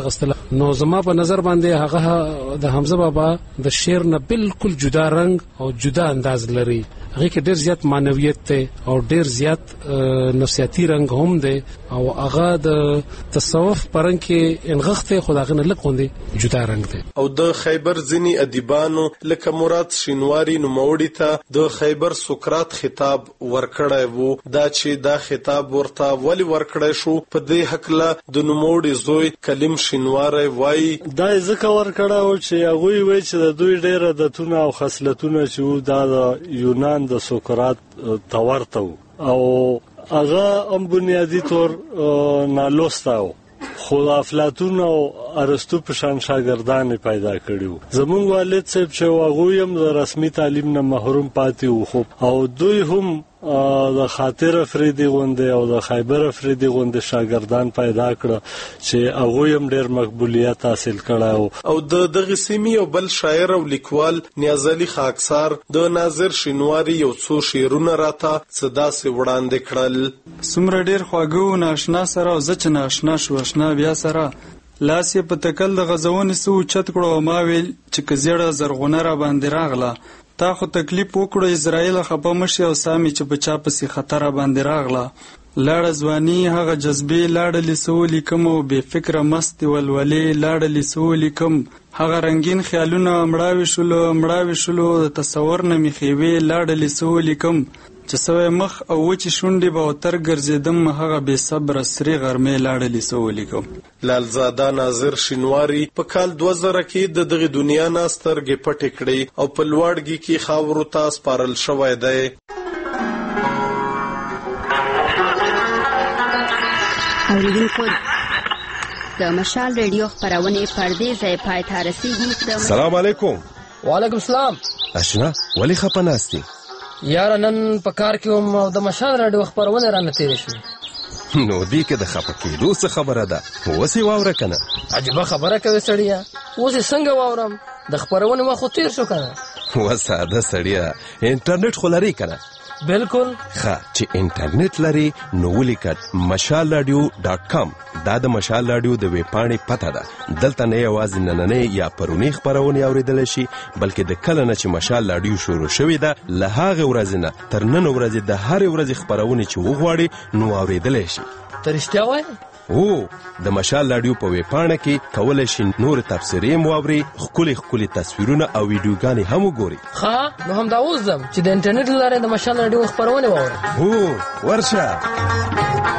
نو زما په نظر باندې هغه د حمزه بابا د شعر نه بالکل جدا رنگ او جدا انداز لري. هغه کې ډیر زیات معنویت ته او ډیر زیات نفسیاتی رنگ هم دی او هغه د تصوف پرنګ کې انغخته خدای نه لکوندي جدا رنگ دی. او د خیبر ځینی ادیبانو لکه مراد شینواری نوموړي ته د خیبر سقراط خطاب ورکړی وو. دا چې دا خطاب ورته ولی ورکړی شو په دې حقله د نوموړي زوی کلیم شینواری وایي دا ځکه ورکړی وو چې هغوی وایي چې د دوی ډېر عادتونه او خصلتونه چې وو دا د یونان د سقراط ته ورته وو او هغه هم بنیادي طور نالوسته وو خو افلاطون او ارسطو په شان شاګردان پیدا کړیو. زمونږ والد صاحب چې هغوی هم د رسمي تعلیم نه محروم پاتې وو خو او دوی هم د خاطر افریدي غونډه او د خیبر افریدي غونډه شاګردان پیدا کړ چې هغه هم ډېر مقبولیت حاصل کړه. او د دغه سیمې او بل شاعر او لیکوال نیازعلی خاکسار د ناظر شینواری یو څو شعرونه راته صدا سي وړاندې کړل. سمره ډېر خواږه ناشنا سره او ځکه ناشنا شو آشنا بیا سره لاس په تکل د غزونې سو چت کړو ما ویل چې کزیړه زرغونه را باندې راغله تا خو تکلیف وکړو اسرائیل خپه مشي او سامي چې بچا پسې خطر باندې راغله لاړه ځواني هغه جذبې لاړه لسولې کوم او بے فکر مست ولولې لاړه لسولې کوم هغه رنگین خیالونه مړاوي شلو د تصور نه مخېوي لاړه لسولې کوم چې سوې مخ او وچی شونډې به تر ګرځیدم هغه بے صبر سری غرمې لاړه لسولې کوم. لالزاده ناظر شینواری په کال 2000 کې د دغه دنیا نه سترګې پټې کړې او په لوړګي کې خاورو ته سپارل شوی دی. اوریدونکو د مشال ریډیو خبرونه پردې ځای پای ته رسیدي. السلام علیکم. وعلیکم السلام. اشنا ولی خپناستی یار نن په کار کې هم د مشال راډیو خبرونه را نتیری شو. نو دی کې د خپکېدو څه خبره ده وسی واوره کنه. عجیب خبره کوي سړیا اوس څنګه واورم د خبرونه ما خو تیر شو کنه. وساده سړیا انټرنیټ خلاري کنه. بالکل ښه چې انټرنیټ لري نو ولیکئ mashalradio.com دا د مشال رادیو د ویب پاڼې پته ده. دلته نه یوازې نننې یا پرونی خبرونه اوریدل شي بلکې د کله نه چې مشال رادیو شروع شوې ده له هغه ورځې نه تر نن ورځې د هر ورځې خبرونه چې وغواړي نو اوریدل شي. ترشتیا وای او د مشال رادیو په ویب پاڼه کې کولای شي نور تفسیرې مواوري خولي تصویرونه او ویډیوګانې هم وګوري. ښه نو هم دا اوس چې د انټرنیټ لاره د مشال رادیو خبرونه واوري. هو ورشه